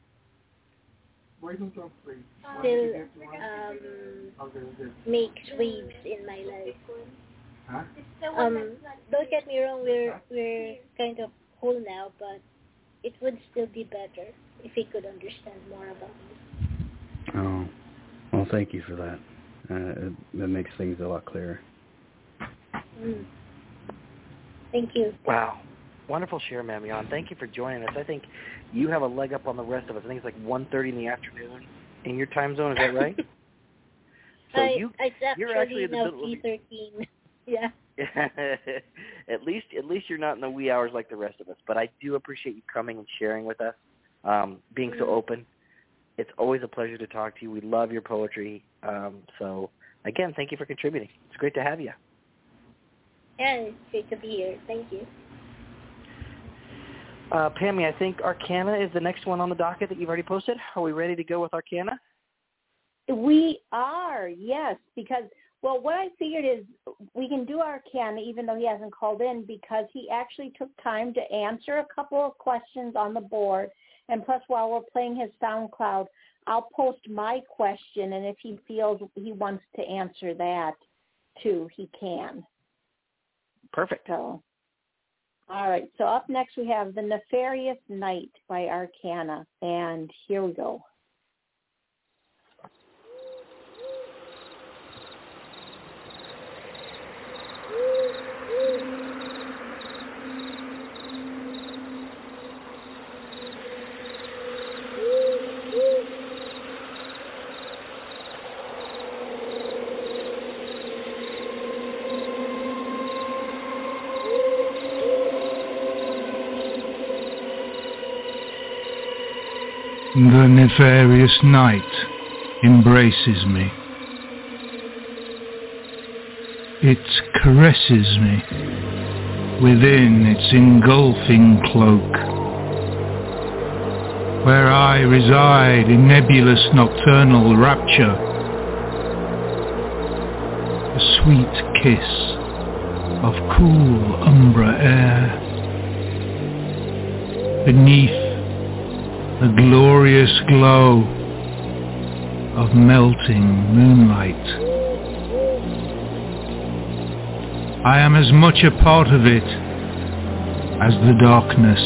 makes waves in my life. Don't get me wrong, we're kind of whole now, but it would still be better if he could understand more about me. Oh, well, thank you for that. That makes things a lot clearer. Thank you. Wow. Wonderful share, Mam Ya. Thank you for joining us. I think you have a leg up on the rest of us. I think it's like 1:30 in the afternoon in your time zone. Is that right? So you're actually in the middle of 13. Yeah. At least you're not in the wee hours like the rest of us. But I do appreciate you coming and sharing with us, being so open. It's always a pleasure to talk to you. We love your poetry. So again, thank you for contributing. It's great to have you. Yeah, it's great to be here. Thank you. Pammy, I think Arcana is the next one on the docket that you've already posted. Are we ready to go with Arcana? We are, yes, because, well, what I figured is we can do Arcana even though he hasn't called in, because he actually took time to answer a couple of questions on the board. And plus, while we're playing his SoundCloud, I'll post my question, and if he feels he wants to answer that too, he can. Perfect. So, all right. So up next we have The Nefarious Night by Arcana, and here we go. The nefarious night embraces me. It caresses me within its engulfing cloak. where I reside in nebulous nocturnal rapture. A sweet kiss of cool umbra air beneath the glorious glow of melting moonlight. I am as much a part of it as the darkness,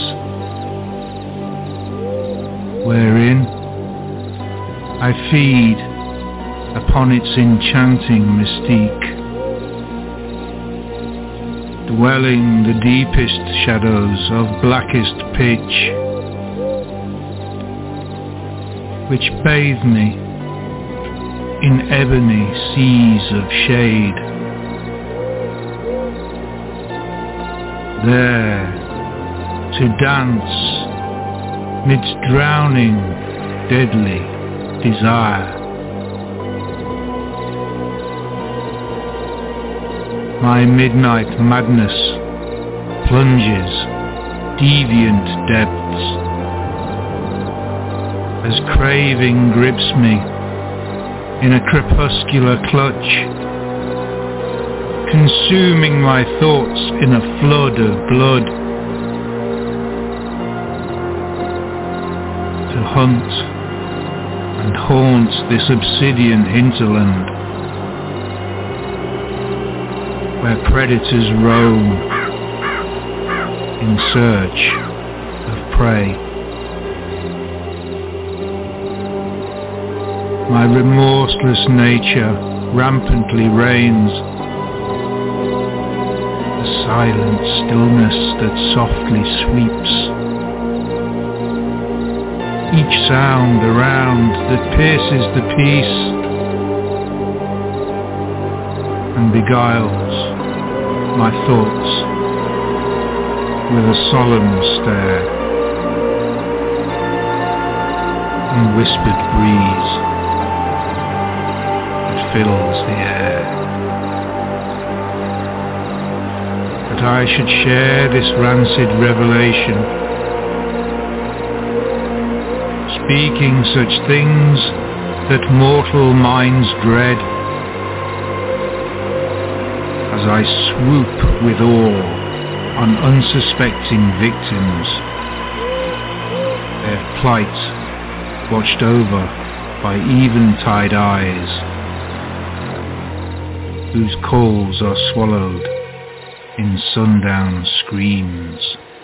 wherein I feed upon its enchanting mystique, dwelling the deepest shadows of blackest pitch, which bathe me in ebony seas of shade. There to dance midst drowning deadly desire. My midnight madness plunges deviant depths as craving grips me in a crepuscular clutch, consuming my thoughts in a flood of blood. To hunt and haunt this obsidian hinterland, where predators roam in search of prey. My remorseless nature rampantly reigns, the silent stillness that softly sweeps. Each sound around that pierces the peace and beguiles my thoughts with a solemn stare and whispered breeze that fills the air. That I should share this rancid revelation, speaking such things that mortal minds dread, as I swoop with awe on unsuspecting victims, their plight watched over by eventide eyes, whose calls are swallowed in sundown screams.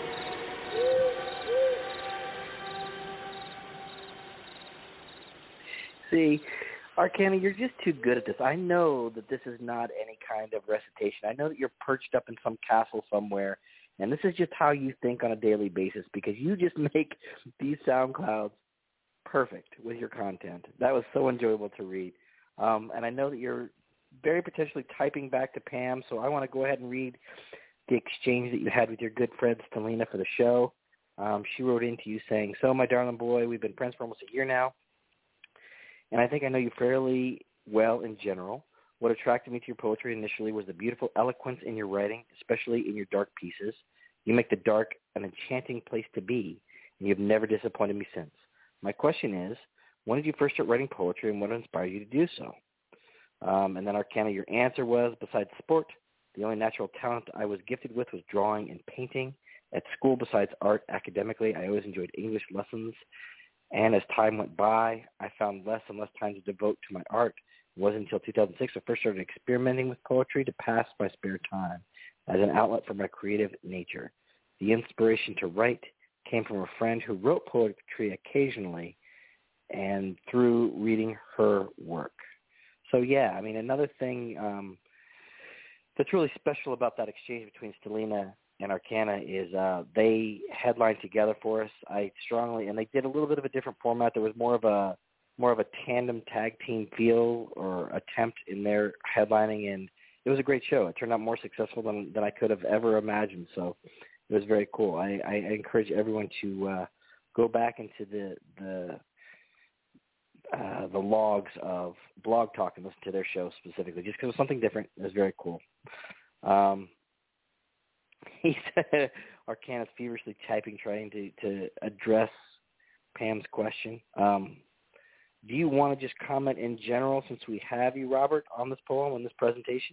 See, Arcana, you're just too good at this. I know that this is not any kind of recitation. I know that you're perched up in some castle somewhere, and this is just how you think on a daily basis, because you just make these sound clouds perfect with your content. That was so enjoyable to read. And I know that you're very potentially typing back to Pam, so I want to go ahead and read the exchange that you had with your good friend Stelina for the show. She wrote into you saying, "So, my darling boy, we've been friends for almost a year now, and I think I know you fairly well in general. What attracted me to your poetry initially was the beautiful eloquence in your writing, especially in your dark pieces. You make the dark an enchanting place to be, and you've never disappointed me since. My question is, when did you first start writing poetry, and what inspired you to do so?" And then Arcana, your answer was, "Besides sport, the only natural talent I was gifted with was drawing and painting. At school, besides art, academically, I always enjoyed English lessons. And as time went by, I found less and less time to devote to my art. It wasn't until 2006 I first started experimenting with poetry to pass my spare time as an outlet for my creative nature. The inspiration to write came from a friend who wrote poetry occasionally and through reading her work." So, yeah, I mean, another thing that's really special about that exchange between Stelina and Arcana is they headlined together for us. And they did a little bit of a different format. There was more of a tandem tag team feel or attempt in their headlining, and it was a great show. It turned out more successful than I could have ever imagined. So it was very cool. I encourage everyone to go back into the logs of Blog Talk and listen to their show specifically, just because it was something different. It was very cool. He said Arcana's feverishly typing, trying to address Pam's question. Do you want to just comment in general, since we have you, Robert, on this poem, on this presentation?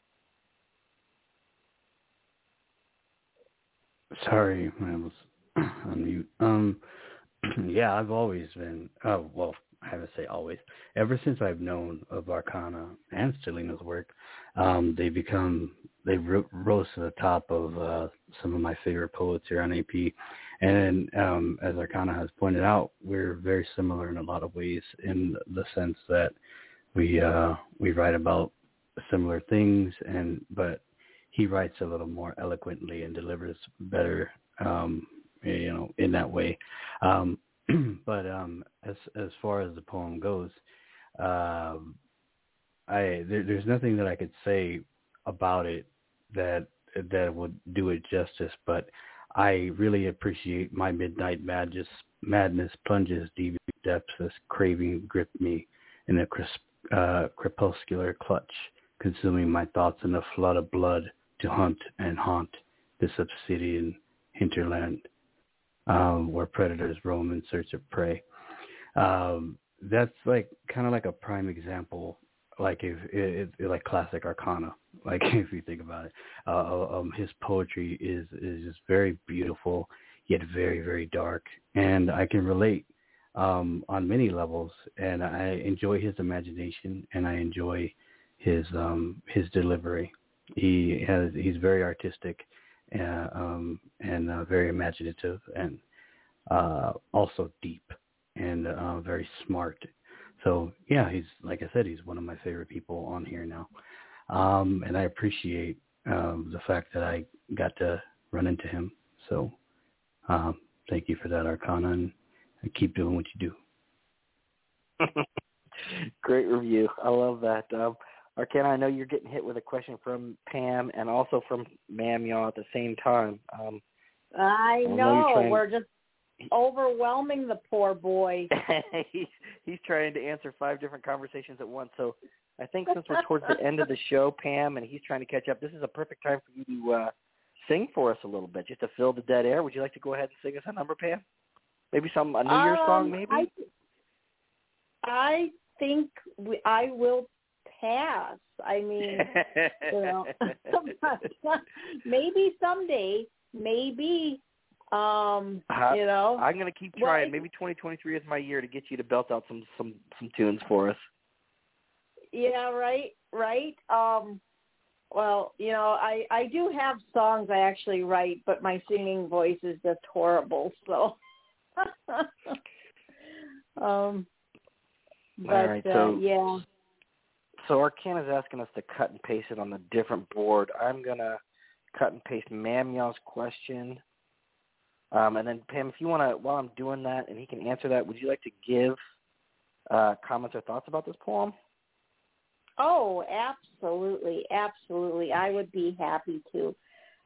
Sorry, I was on mute. Yeah, I've always been, well, I haven't say always. Ever since I've known of Arcana and Stelina's work, they rose to the top of some of my favorite poets here on AP. And as Arcana has pointed out, we're very similar in a lot of ways, in the sense that we write about similar things, but he writes a little more eloquently and delivers better, in that way. But as far as the poem goes, there's nothing that I could say about it that would do it justice. But I really appreciate my midnight madness plunges deep depths as craving gripped me in a crepuscular clutch, consuming my thoughts in a flood of blood to hunt and haunt this obsidian hinterland. Where predators roam in search of prey. That's kind of like a prime example, like like classic Arcana. Like if you think about it, his poetry is just very beautiful, yet very, very dark, and I can relate on many levels. And I enjoy his imagination, and I enjoy his delivery. He's very artistic. And very imaginative, and also deep, and very smart. So yeah, he's, like I said, he's one of my favorite people on here now, and I appreciate the fact that I got to run into him. So thank you for that, Arcana, and keep doing what you do. Great review. I love that. Arcana, I know you're getting hit with a question from Pam and also from Ma'am Yaw at the same time. I know. We're just overwhelming the poor boy. He's trying to answer 5 different conversations at once. So I think since we're towards the end of the show, Pam, and he's trying to catch up, this is a perfect time for you to sing for us a little bit, just to fill the dead air. Would you like to go ahead and sing us a number, Pam? Maybe a New Year's song, maybe? I think I will pass. I mean, maybe someday, maybe, I'm going to keep trying. Maybe 2023 is my year to get you to belt out some tunes for us. Yeah, right. Well, I do have songs I actually write, but my singing voice is just horrible. So, All right, yeah. So Arcana's asking us to cut and paste it on a different board. I'm going to cut and paste Ma'am Yaw's question. And then, Pam, if you want to, while I'm doing that and he can answer that, would you like to give comments or thoughts about this poem? Oh, absolutely. Absolutely. I would be happy to.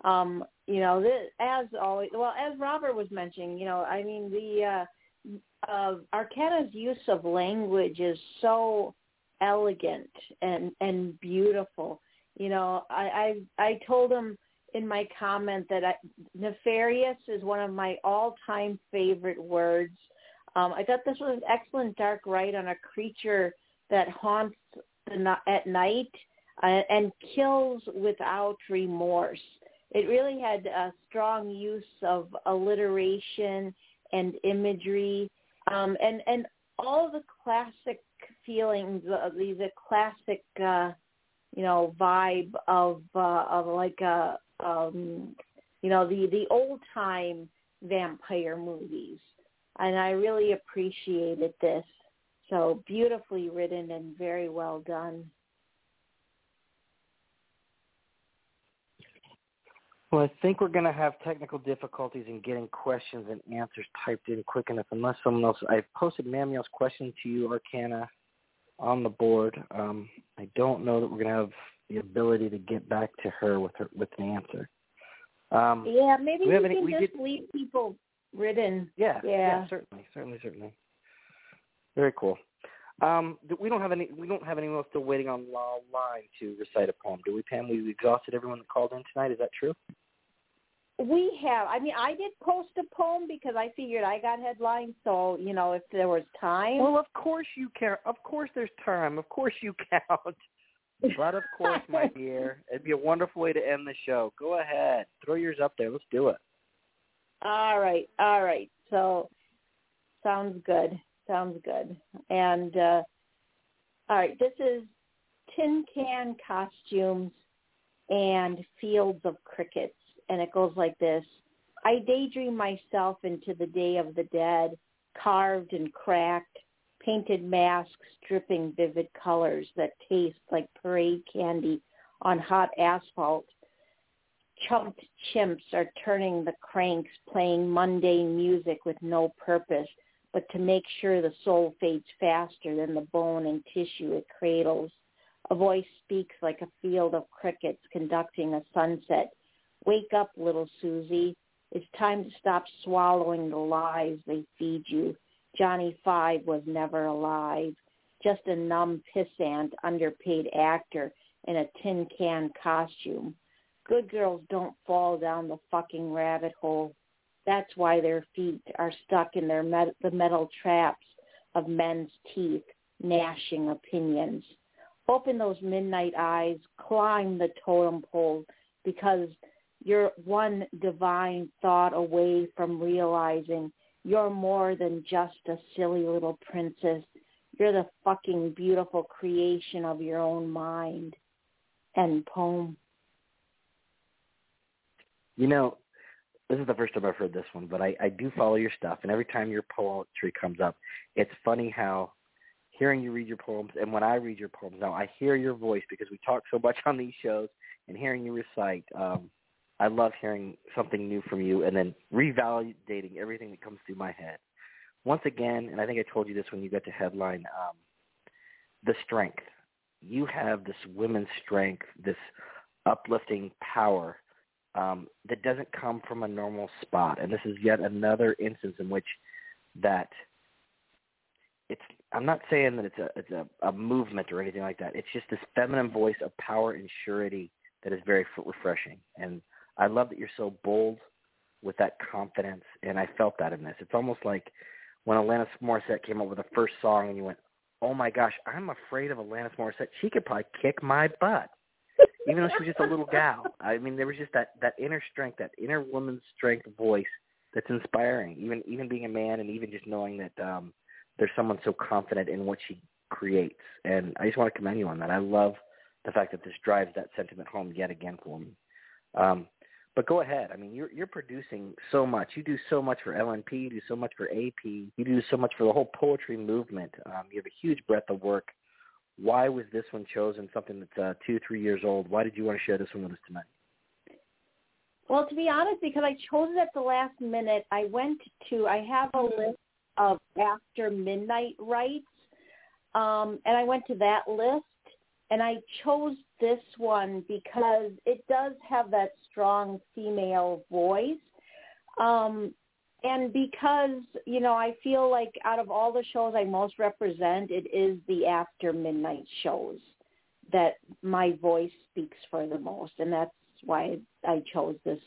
As always, well, as Robert was mentioning, the Arcana's use of language is so elegant and beautiful. I told him in my comment that nefarious is one of my all-time favorite words. I thought this was an excellent dark write on a creature that haunts at night and kills without remorse. It really had a strong use of alliteration and imagery, and all the classic feelings, the classic, vibe of like a, the old time vampire movies, and I really appreciated this. So beautifully written and very well done. Well, I think we're going to have technical difficulties in getting questions and answers typed in quick enough unless someone else. I've posted Ma'am Yaw's question to you, Arcana, on the board. I don't know that we're going to have the ability to get back to her with an answer. Maybe we can just leave people written. Yeah, certainly. Very cool. We don't have anyone else still waiting on the line to recite a poem, do we, Pam? We've exhausted everyone that called in tonight. Is that true? We have. I mean, I did post a poem because I figured I got headlines. So, if there was time. Well, of course you can. Of course there's time. Of course you count. But, of course, my dear, it'd be a wonderful way to end the show. Go ahead. Throw yours up there. Let's do it. All right. So, sounds good. And, all right, this is Tin Can Costumes and Fields of Crickets. And it goes like this. I daydream myself into the day of the dead, carved and cracked, painted masks dripping vivid colors that taste like parade candy on hot asphalt. Chumped chimps are turning the cranks, playing mundane music with no purpose, but to make sure the soul fades faster than the bone and tissue it cradles. A voice speaks like a field of crickets conducting a sunset. Wake up, little Susie. It's time to stop swallowing the lies they feed you. Johnny Five was never alive. Just a numb pissant, underpaid actor in a tin can costume. Good girls don't fall down the fucking rabbit hole. That's why their feet are stuck in the metal traps of men's teeth, gnashing opinions. Open those midnight eyes, climb the totem pole, because you're one divine thought away from realizing you're more than just a silly little princess. You're the fucking beautiful creation of your own mind. End poem. This is the first time I've heard this one, but I do follow your stuff, and every time your poetry comes up, it's funny how hearing you read your poems, and when I read your poems now, I hear your voice because we talk so much on these shows, and hearing you recite, I love hearing something new from you and then revalidating everything that comes through my head. Once again, and I think I told you this when you got to headline, the strength. You have this women's strength, this uplifting power that doesn't come from a normal spot. And this is yet another instance in which that I'm not saying that it's a movement or anything like that. It's just this feminine voice of power and surety that is very refreshing. And I love that you're so bold with that confidence, and I felt that in this. It's almost like when Alanis Morissette came up with the first song and you went, oh my gosh, I'm afraid of Alanis Morissette. She could probably kick my butt, even though she was just a little gal. I mean, there was just that inner strength, that inner woman's strength voice that's inspiring, even being a man and even just knowing that there's someone so confident in what she creates. And I just want to commend you on that. I love the fact that this drives that sentiment home yet again for me. But go ahead. I mean, you're producing so much. You do so much for LNP. You do so much for AP. You do so much for the whole poetry movement. You have a huge breadth of work. Why was this one chosen, something that's 2-3 years old? Why did you want to share this one with us tonight? Well, to be honest, because I chose it at the last minute, I have a list of after midnight rights, and I went to that list. And I chose this one because it does have that strong female voice. And because, I feel like out of all the shows I most represent, it is the after midnight shows that my voice speaks for the most. And that's why I chose this.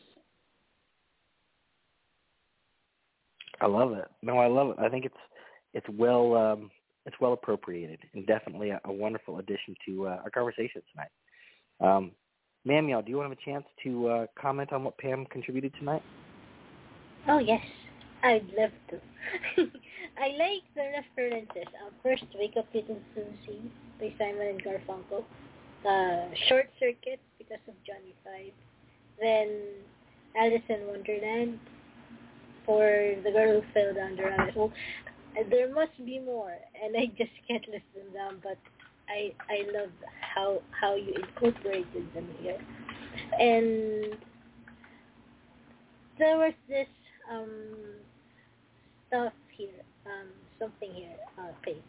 I love it. No, I love it. I think it's well appropriated and definitely a wonderful addition to our conversation tonight. Manuel, do you want to have a chance to comment on what Pam contributed tonight? Oh, yes. I'd love to. I like the references. First, Wake Up Little Susie by Simon and Garfunkel. Short Circuit because of Johnny Five. Then Alice in Wonderland for The Girl Who Fell Down the Rabbit Hole. There must be more, and I just can't list them down, but I love how you incorporated them here. And there was this stuff here, something here, Faith.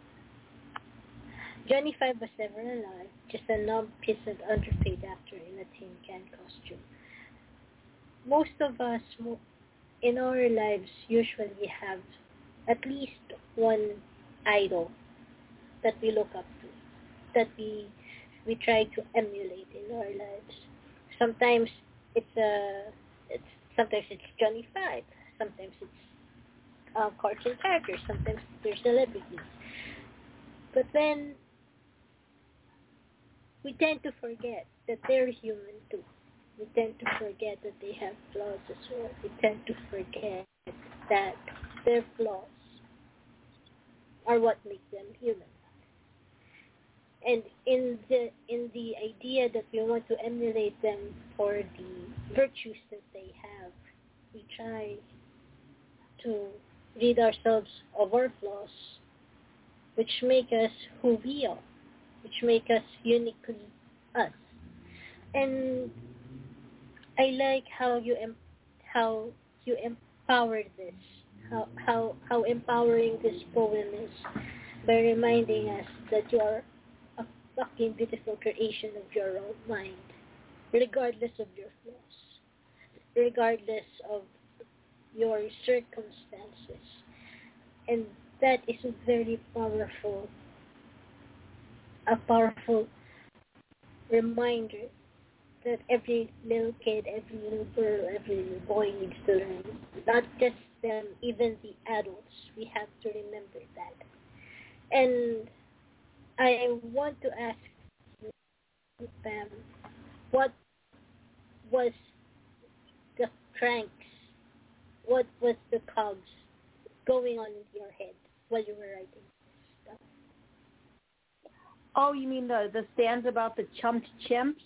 Johnny Five was never alive, just a numb, pissant, underpaid actor in a tin can costume. Most of us in our lives usually have at least one idol that we look up to, that we try to emulate in our lives. Sometimes it's a Sometimes it's Johnny Five. Sometimes it's cartoon characters. Sometimes they're celebrities. But then we tend to forget that they're human too. We tend to forget that they have flaws as well. We tend to forget that their flaws are what make them human. And in the idea that we want to emulate them for the virtues that they have, we try to rid ourselves of our flaws, which make us who we are, which make us uniquely us. And I like how you empower this, how empowering this poem is by reminding us that you are a fucking beautiful creation of your own mind, regardless of your flaws, regardless of your circumstances. And that is a very powerful reminder that every little kid, every little girl, every little boy needs to learn. Not just them, even the adults. We have to remember that. And I want to ask you, Pam, what was the cranks? What was the cogs going on in your head while you were writing stuff? Oh, you mean the stanza about the chumped chimps?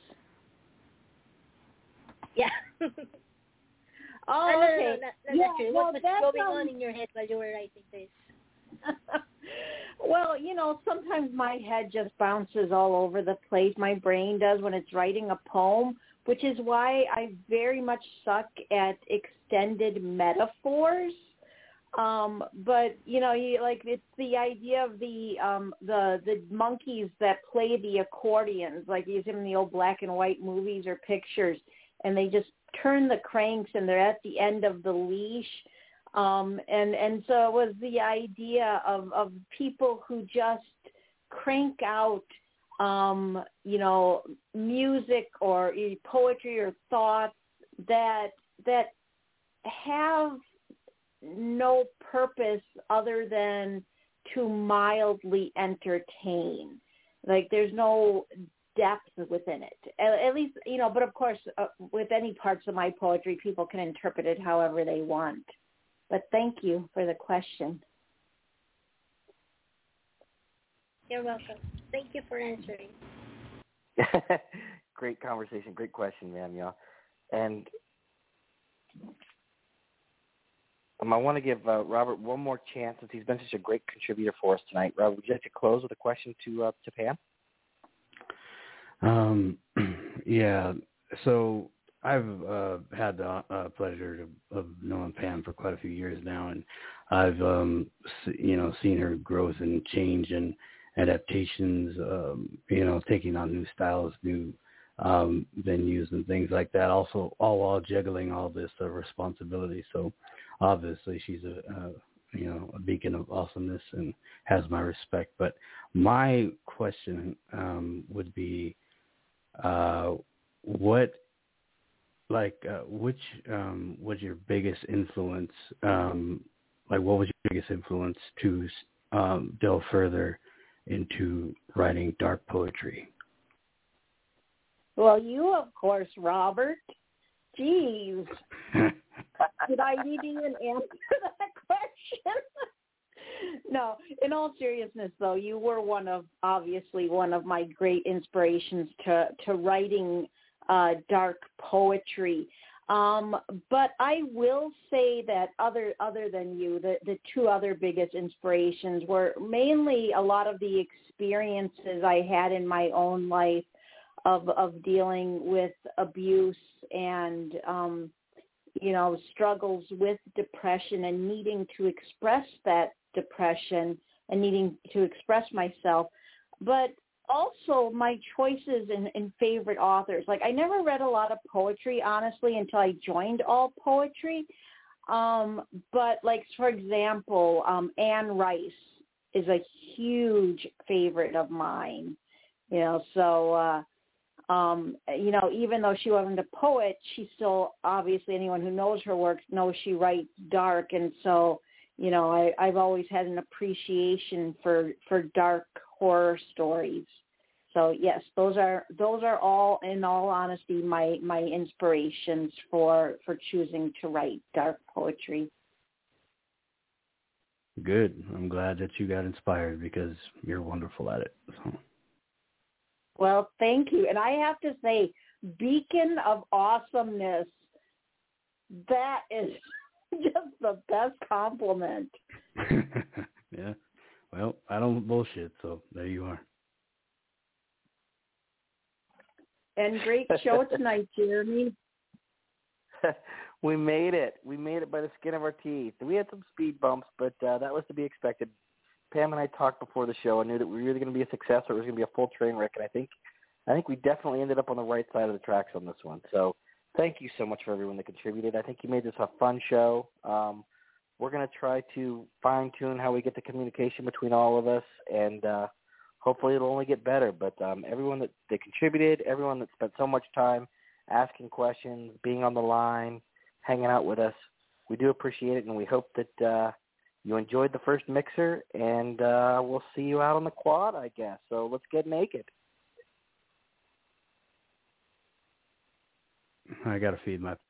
Yeah. Oh, no, okay. not true. What was going on in your head while you were writing this? Well, sometimes my head just bounces all over the place. My brain does when it's writing a poem, which is why I very much suck at extended metaphors. But it's the idea of the monkeys that play the accordions, like you see in the old black and white movies or pictures, and they just turn the cranks and they're at the end of the leash. And so it was the idea of people who just crank out, music or poetry or thoughts that have no purpose other than to mildly entertain. Like there's no depth within it, at least, but of course, with any parts of my poetry, people can interpret it however they want. But thank you for the question. You're welcome. Thank you for answering. Great conversation. Great question, ma'am. Yeah. And I want to give Robert one more chance since he's been such a great contributor for us tonight. Robert, would you like to close with a question to Pam? Yeah. So I've had the pleasure of knowing Pam for quite a few years now, and I've seen her growth and change and adaptations. Taking on new styles, new venues, and things like that. Also, all while juggling all this responsibility. So obviously, she's a beacon of awesomeness and has my respect. But my question would be, which was your biggest influence? What was your biggest influence to delve further into writing dark poetry? Well, you, of course, Robert. Jeez. Did I need to even answer that question? No, in all seriousness, though, you were obviously one of my great inspirations to writing dark poetry. But I will say that other than you, the two other biggest inspirations were mainly a lot of the experiences I had in my own life of dealing with abuse and struggles with depression and needing to express that depression and needing to express myself, but also my choices in favorite authors. Like I never read a lot of poetry, honestly, until I joined All Poetry. But like, for example, Anne Rice is a huge favorite of mine, so Even though she wasn't a poet, she still, obviously, anyone who knows her work knows she writes dark. And so, I've always had an appreciation for dark horror stories. So yes, those are all, in all honesty, my inspirations for choosing to write dark poetry. Good. I'm glad that you got inspired because you're wonderful at it. So. Well, thank you. And I have to say, beacon of awesomeness, that is just the best compliment. Yeah. Well, I don't bullshit, so there you are. And great show tonight, Jeremy. We made it. We made it by the skin of our teeth. We had some speed bumps, but that was to be expected. Pam and I talked before the show. I knew that we were either going to be a success or it was going to be a full train wreck, and I think we definitely ended up on the right side of the tracks on this one. So thank you so much for everyone that contributed. I think you made this a fun show. We're going to try to fine-tune how we get the communication between all of us, and hopefully it'll only get better. But everyone that contributed, everyone that spent so much time asking questions, being on the line, hanging out with us, we do appreciate it, and we hope that you enjoyed the first mixer, and we'll see you out on the quad, I guess. So let's get naked. I got to feed my